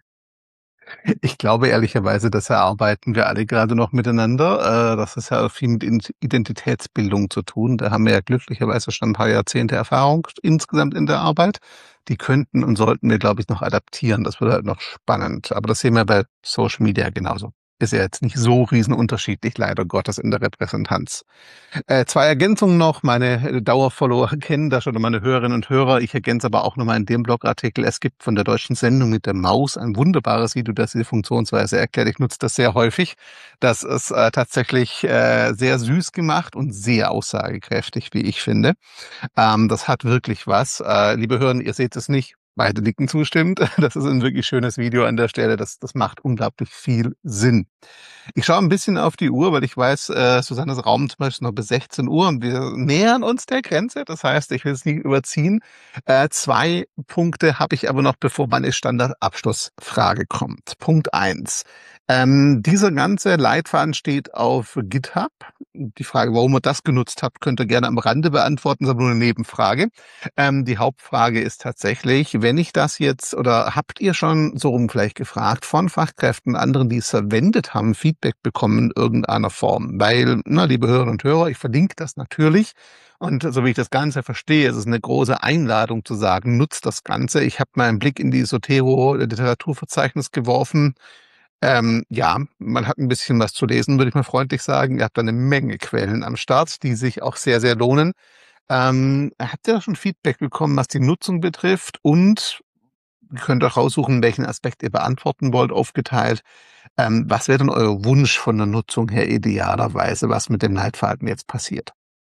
Ich glaube ehrlicherweise, das erarbeiten wir alle gerade noch miteinander. Äh, das ist ja viel mit In- Identitätsbildung zu tun. Da haben wir ja glücklicherweise schon ein paar Jahrzehnte Erfahrung insgesamt in der Arbeit. Die könnten und sollten wir, glaube ich, noch adaptieren. Das wird halt noch spannend. Aber das sehen wir bei Social Media genauso. Ist ja jetzt nicht so riesenunterschiedlich, leider Gottes, in der Repräsentanz. Äh, zwei Ergänzungen noch. Meine äh, Dauerfollower kennen das schon, meine Hörerinnen und Hörer. Ich ergänze aber auch nochmal in dem Blogartikel. Es gibt von der deutschen Sendung mit der Maus ein wunderbares Video, das diese Funktionsweise erklärt. Ich nutze das sehr häufig. Das ist äh, tatsächlich äh, sehr süß gemacht und sehr aussagekräftig, wie ich finde. Ähm, das hat wirklich was. Äh, liebe Hörer, ihr seht es nicht. Beide nicken zustimmend. Das ist ein wirklich schönes Video an der Stelle. Das, das macht unglaublich viel Sinn. Ich schaue ein bisschen auf die Uhr, weil ich weiß, äh, Susannes Raum zum Beispiel noch bis sechzehn Uhr und wir nähern uns der Grenze. Das heißt, ich will es nicht überziehen. Äh, zwei Punkte habe ich aber noch, bevor meine Standardabschlussfrage kommt. Punkt eins. Ähm, dieser ganze Leitfaden steht auf GitHub. Die Frage, warum ihr das genutzt habt, könnt ihr gerne am Rande beantworten. Das ist aber nur eine Nebenfrage. Ähm, die Hauptfrage ist tatsächlich, wenn ich das jetzt, oder habt ihr schon so rum vielleicht gefragt von Fachkräften, anderen, die es verwendet haben, Feedback bekommen in irgendeiner Form? Weil, na, liebe Hörerinnen und Hörer, ich verlinke das natürlich. Und so wie ich das Ganze verstehe, ist es eine große Einladung zu sagen, nutzt das Ganze. Ich habe mal einen Blick in die Sotero-Literaturverzeichnis geworfen. Ähm, ja, man hat ein bisschen was zu lesen, würde ich mal freundlich sagen. Ihr habt da eine Menge Quellen am Start, die sich auch sehr, sehr lohnen. Ähm, habt ihr da schon Feedback bekommen, was die Nutzung betrifft? Und ihr könnt auch raussuchen, welchen Aspekt ihr beantworten wollt, aufgeteilt. Ähm, was wäre denn euer Wunsch von der Nutzung her idealerweise, was mit dem Leitfaden jetzt passiert?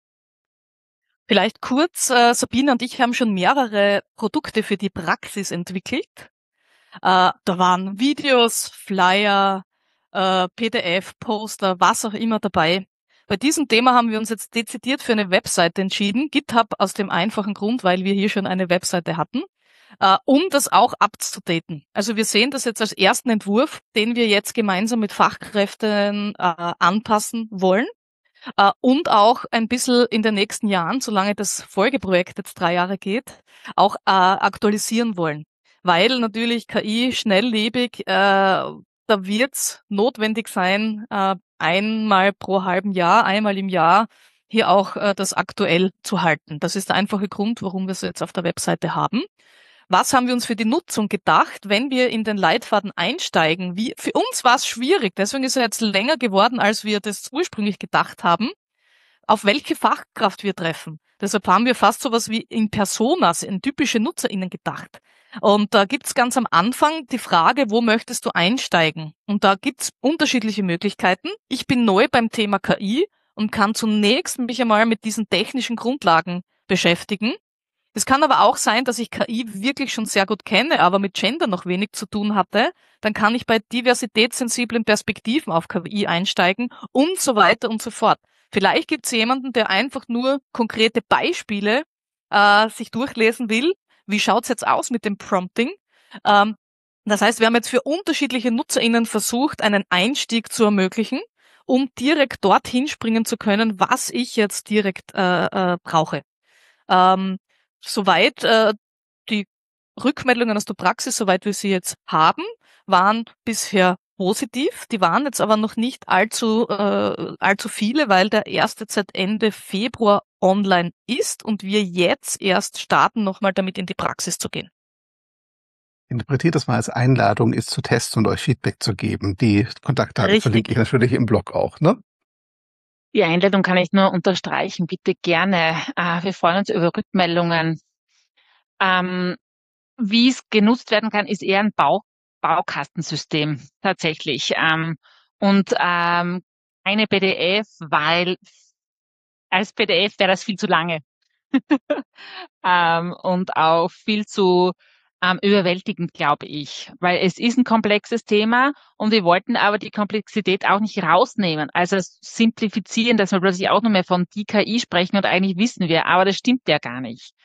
Vielleicht kurz, äh, Sabine und ich haben schon mehrere Produkte für die Praxis entwickelt. Äh, da waren Videos, Flyer, äh, P D F, Poster, was auch immer dabei. Bei diesem Thema haben wir uns jetzt dezidiert für eine Webseite entschieden. GitHub aus dem einfachen Grund, weil wir hier schon eine Webseite hatten, äh, um das auch abzudaten. Also wir sehen das jetzt als ersten Entwurf, den wir jetzt gemeinsam mit Fachkräften äh, anpassen wollen. Uh, und auch ein bisschen in den nächsten Jahren, solange das Folgeprojekt jetzt drei Jahre geht, auch uh, aktualisieren wollen. Weil natürlich K I schnelllebig, äh, da wird's notwendig sein, äh, einmal pro halben Jahr, einmal im Jahr hier auch äh, das aktuell zu halten. Das ist der einfache Grund, warum wir es jetzt auf der Webseite haben. Was haben wir uns für die Nutzung gedacht, wenn wir in den Leitfaden einsteigen? Wie, für uns war es schwierig, deswegen ist er jetzt länger geworden, als wir das ursprünglich gedacht haben, auf welche Fachkraft wir treffen. Deshalb haben wir fast sowas wie in Personas, in typische NutzerInnen gedacht. Und da gibt's ganz am Anfang die Frage, wo möchtest du einsteigen? Und da gibt's unterschiedliche Möglichkeiten. Ich bin neu beim Thema K I und kann zunächst mich einmal mit diesen technischen Grundlagen beschäftigen. Es kann aber auch sein, dass ich K I wirklich schon sehr gut kenne, aber mit Gender noch wenig zu tun hatte. Dann kann ich bei diversitätssensiblen Perspektiven auf K I einsteigen und so weiter und so fort. Vielleicht gibt es jemanden, der einfach nur konkrete Beispiele äh, sich durchlesen will. Wie schaut's jetzt aus mit dem Prompting? Ähm, das heißt, wir haben jetzt für unterschiedliche NutzerInnen versucht, einen Einstieg zu ermöglichen, um direkt dorthin springen zu können, was ich jetzt direkt äh, äh, brauche. Ähm, Soweit äh, die Rückmeldungen aus der Praxis, soweit wir sie jetzt haben, waren bisher positiv. Die waren jetzt aber noch nicht allzu äh, allzu viele, weil der erste seit Ende Februar online ist und wir jetzt erst starten, nochmal damit in die Praxis zu gehen. Interpretiert das mal als Einladung, ist zu testen und euch Feedback zu geben. Die Kontaktdaten Richtig. verlinke ich natürlich im Blog auch, ne? Die Einladung kann ich nur unterstreichen, bitte gerne. Äh, wir freuen uns über Rückmeldungen. Ähm, wie es genutzt werden kann, ist eher ein Bau, Baukastensystem tatsächlich. Ähm, und ähm, eine P D F, weil als P D F wäre das viel zu lange. ähm, und auch viel zu ähm, überwältigend, glaube ich, weil es ist ein komplexes Thema und wir wollten aber die Komplexität auch nicht rausnehmen, also simplifizieren, dass wir plötzlich auch nur mehr von die K I sprechen und eigentlich wissen wir, aber das stimmt ja gar nicht.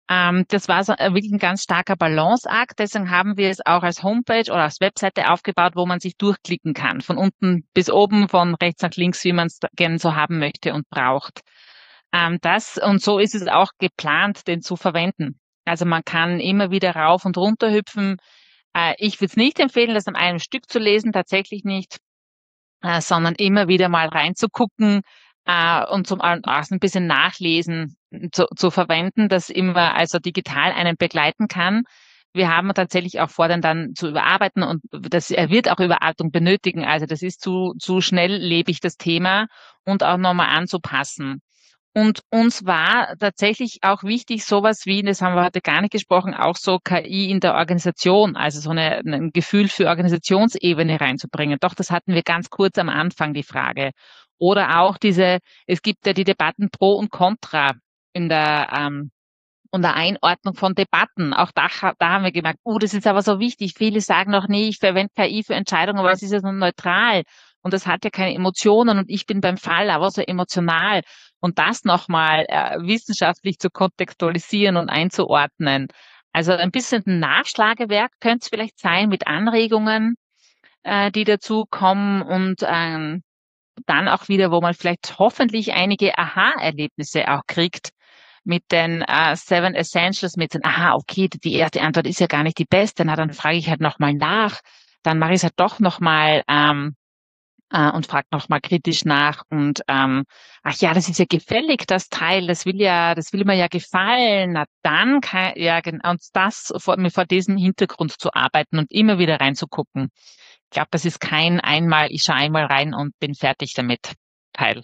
Ähm, das war so äh, wirklich ein ganz starker Balanceakt. Deswegen haben wir es auch als Homepage oder als Webseite aufgebaut, wo man sich durchklicken kann. Von unten bis oben, von rechts nach links, wie man es gerne so haben möchte und braucht. Ähm, das, und so ist es auch geplant, den zu verwenden. Also man kann immer wieder rauf und runter hüpfen. Äh, ich würde es nicht empfehlen, das an einem Stück zu lesen, tatsächlich nicht, äh, sondern immer wieder mal reinzugucken äh, und zum auch ein bisschen nachlesen zu, zu verwenden, das immer also digital einen begleiten kann. Wir haben tatsächlich auch vor, den dann zu überarbeiten und das, er wird auch Überarbeitung benötigen. Also das ist zu, zu schnelllebig, das Thema, und auch nochmal anzupassen. Und uns war tatsächlich auch wichtig, sowas wie, das haben wir heute gar nicht gesprochen, auch so K I in der Organisation, also so eine, ein Gefühl für Organisationsebene reinzubringen. Doch, das hatten wir ganz kurz am Anfang, die Frage. Oder auch diese, es gibt ja die Debatten pro und contra in der, ähm, und der Einordnung von Debatten. Auch da, da haben wir gemerkt, oh, das ist aber so wichtig. Viele sagen noch, nee, ich verwende K I für Entscheidungen, aber es ist ja so neutral. Und das hat ja keine Emotionen und ich bin beim Fall aber so emotional. Und das nochmal äh, wissenschaftlich zu kontextualisieren und einzuordnen. Also ein bisschen ein Nachschlagewerk könnte es vielleicht sein mit Anregungen, äh, die dazu kommen und ähm, dann auch wieder, wo man vielleicht hoffentlich einige Aha-Erlebnisse auch kriegt mit den äh, Seven Essentials, mit den, aha, okay, die erste Antwort ist ja gar nicht die beste, na, dann frage ich halt nochmal nach, dann mache ich es halt doch nochmal ähm, äh, und frage nochmal kritisch nach und ähm, ach ja, das ist ja gefällig, das Teil, das will ja, das will mir ja gefallen, na dann kann, ja, genau, und das vor, vor diesem Hintergrund zu arbeiten und immer wieder reinzugucken. Ich glaube, das ist kein einmal, ich schaue einmal rein und bin fertig damit Teil.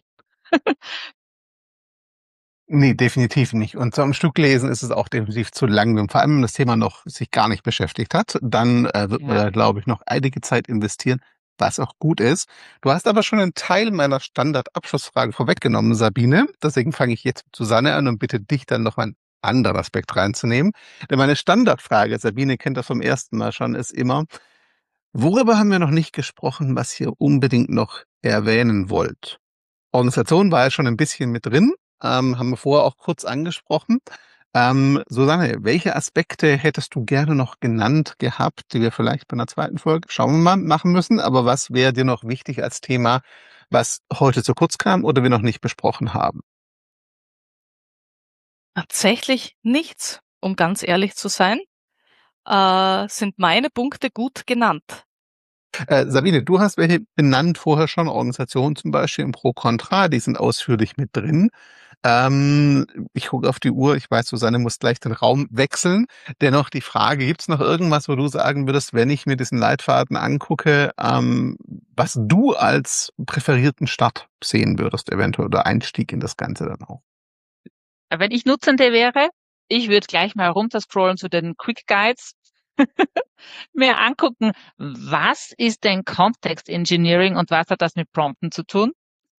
Nee, definitiv nicht. Und so am Stück lesen ist es auch definitiv zu lang. Wenn vor allem das Thema noch sich gar nicht beschäftigt hat, dann äh, wird man Ja. da, glaube ich, noch einige Zeit investieren, was auch gut ist. Du hast aber schon einen Teil meiner Standardabschlussfrage vorweggenommen, Sabine. Deswegen fange ich jetzt mit Susanne an und bitte dich dann noch einen anderen Aspekt reinzunehmen. Denn meine Standardfrage, Sabine kennt das vom ersten Mal schon, ist immer, worüber haben wir noch nicht gesprochen, was ihr unbedingt noch erwähnen wollt? Organisation war ja schon ein bisschen mit drin, ähm, haben wir vorher auch kurz angesprochen. Ähm, Susanne, welche Aspekte hättest du gerne noch genannt gehabt, die wir vielleicht bei einer zweiten Folge, schauen wir mal, machen müssen? Aber was wäre dir noch wichtig als Thema, was heute zu kurz kam oder wir noch nicht besprochen haben? Tatsächlich nichts, um ganz ehrlich zu sein. Äh, sind meine Punkte gut genannt. Äh, Sabine, du hast welche benannt vorher schon, Organisationen zum Beispiel im Pro-Contra, die sind ausführlich mit drin. Ähm, ich gucke auf die Uhr, ich weiß, Susanne muss gleich den Raum wechseln. Dennoch die Frage, gibt es noch irgendwas, wo du sagen würdest, wenn ich mir diesen Leitfaden angucke, ähm, was du als präferierten Start sehen würdest, eventuell, oder Einstieg in das Ganze dann auch? Wenn ich Nutzende wäre, ich würde gleich mal runterscrollen zu den Quick Guides, mir angucken, was ist denn Context Engineering und was hat das mit Prompten zu tun?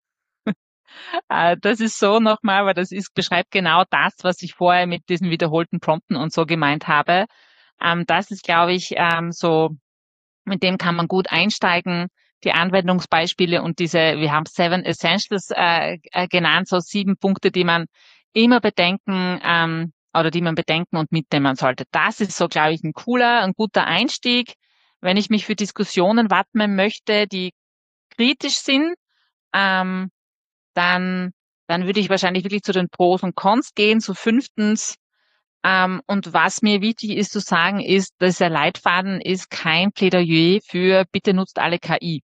Äh, das ist so nochmal, weil das ist, beschreibt genau das, was ich vorher mit diesen wiederholten Prompten und so gemeint habe. Ähm, das ist, glaube ich, ähm, so, mit dem kann man gut einsteigen. Die Anwendungsbeispiele und diese, wir haben Seven Essentials äh, äh, genannt, so sieben Punkte, die man immer bedenken ähm, oder die man bedenken und mitnehmen sollte. Das ist so, glaube ich, ein cooler, ein guter Einstieg, wenn ich mich für Diskussionen wappnen möchte, die kritisch sind. Ähm, dann, dann würde ich wahrscheinlich wirklich zu den Pros und Cons gehen. Zu fünftens, ähm, und was mir wichtig ist zu sagen, ist, dass der Leitfaden ist kein Plädoyer für bitte nutzt alle K I,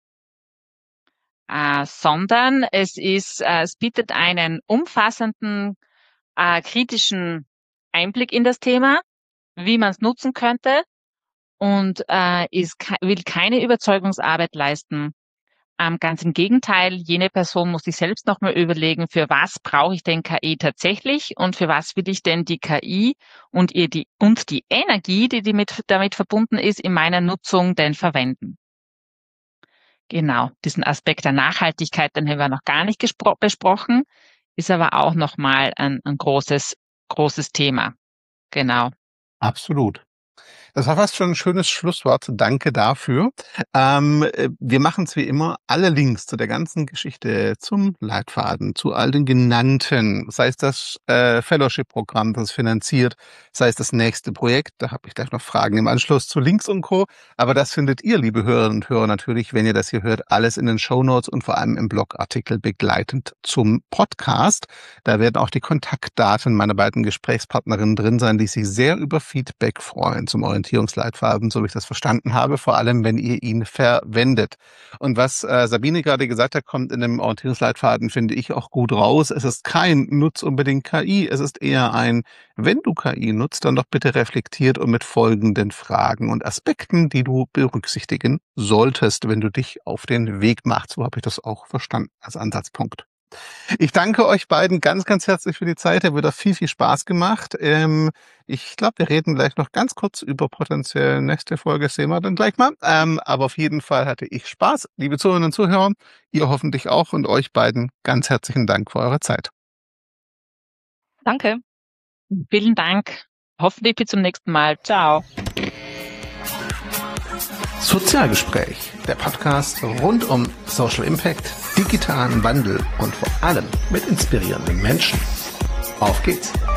äh, sondern es ist, äh, es bietet einen umfassenden, äh, kritischen Einblick in das Thema, wie man es nutzen könnte, und äh, ist, will keine Überzeugungsarbeit leisten. Ähm, ganz im Gegenteil, jene Person muss sich selbst nochmal überlegen, für was brauche ich denn K I tatsächlich und für was will ich denn die K I und ihr die und die Energie, die, die mit, damit verbunden ist, in meiner Nutzung denn verwenden. Genau, diesen Aspekt der Nachhaltigkeit, den haben wir noch gar nicht besprochen, ist aber auch nochmal ein, ein großes, großes Thema. Genau. Absolut. Das war fast schon ein schönes Schlusswort. Danke dafür. Ähm, wir machen es wie immer. Alle Links zu der ganzen Geschichte, zum Leitfaden, zu all den genannten, sei es das äh, Fellowship-Programm, das finanziert, sei es das nächste Projekt, da habe ich gleich noch Fragen im Anschluss zu Links und Co. Aber das findet ihr, liebe Hörerinnen und Hörer, natürlich, wenn ihr das hier hört, alles in den Shownotes und vor allem im Blogartikel begleitend zum Podcast. Da werden auch die Kontaktdaten meiner beiden Gesprächspartnerinnen drin sein, die sich sehr über Feedback freuen zum Orientierungsleitfaden, so wie ich das verstanden habe, vor allem wenn ihr ihn verwendet. Und was äh, Sabine gerade gesagt hat, kommt in dem Orientierungsleitfaden, finde ich, auch gut raus. Es ist kein Nutz unbedingt K I, es ist eher ein, wenn du K I nutzt, dann doch bitte reflektiert und mit folgenden Fragen und Aspekten, die du berücksichtigen solltest, wenn du dich auf den Weg machst. So habe ich das auch verstanden als Ansatzpunkt. Ich danke euch beiden ganz, ganz herzlich für die Zeit. Hat wieder viel, viel Spaß gemacht. Ähm, ich glaube, wir reden gleich noch ganz kurz über potenziell nächste Folge. Das sehen wir dann gleich mal. Ähm, aber auf jeden Fall hatte ich Spaß. Liebe Zuhörerinnen und Zuhörer, ihr hoffentlich auch und euch beiden ganz herzlichen Dank für eure Zeit. Danke. Vielen Dank. Hoffentlich bis zum nächsten Mal. Ciao. Sozialgespräch, der Podcast rund um Social Impact, digitalen Wandel und vor allem mit inspirierenden Menschen. Auf geht's!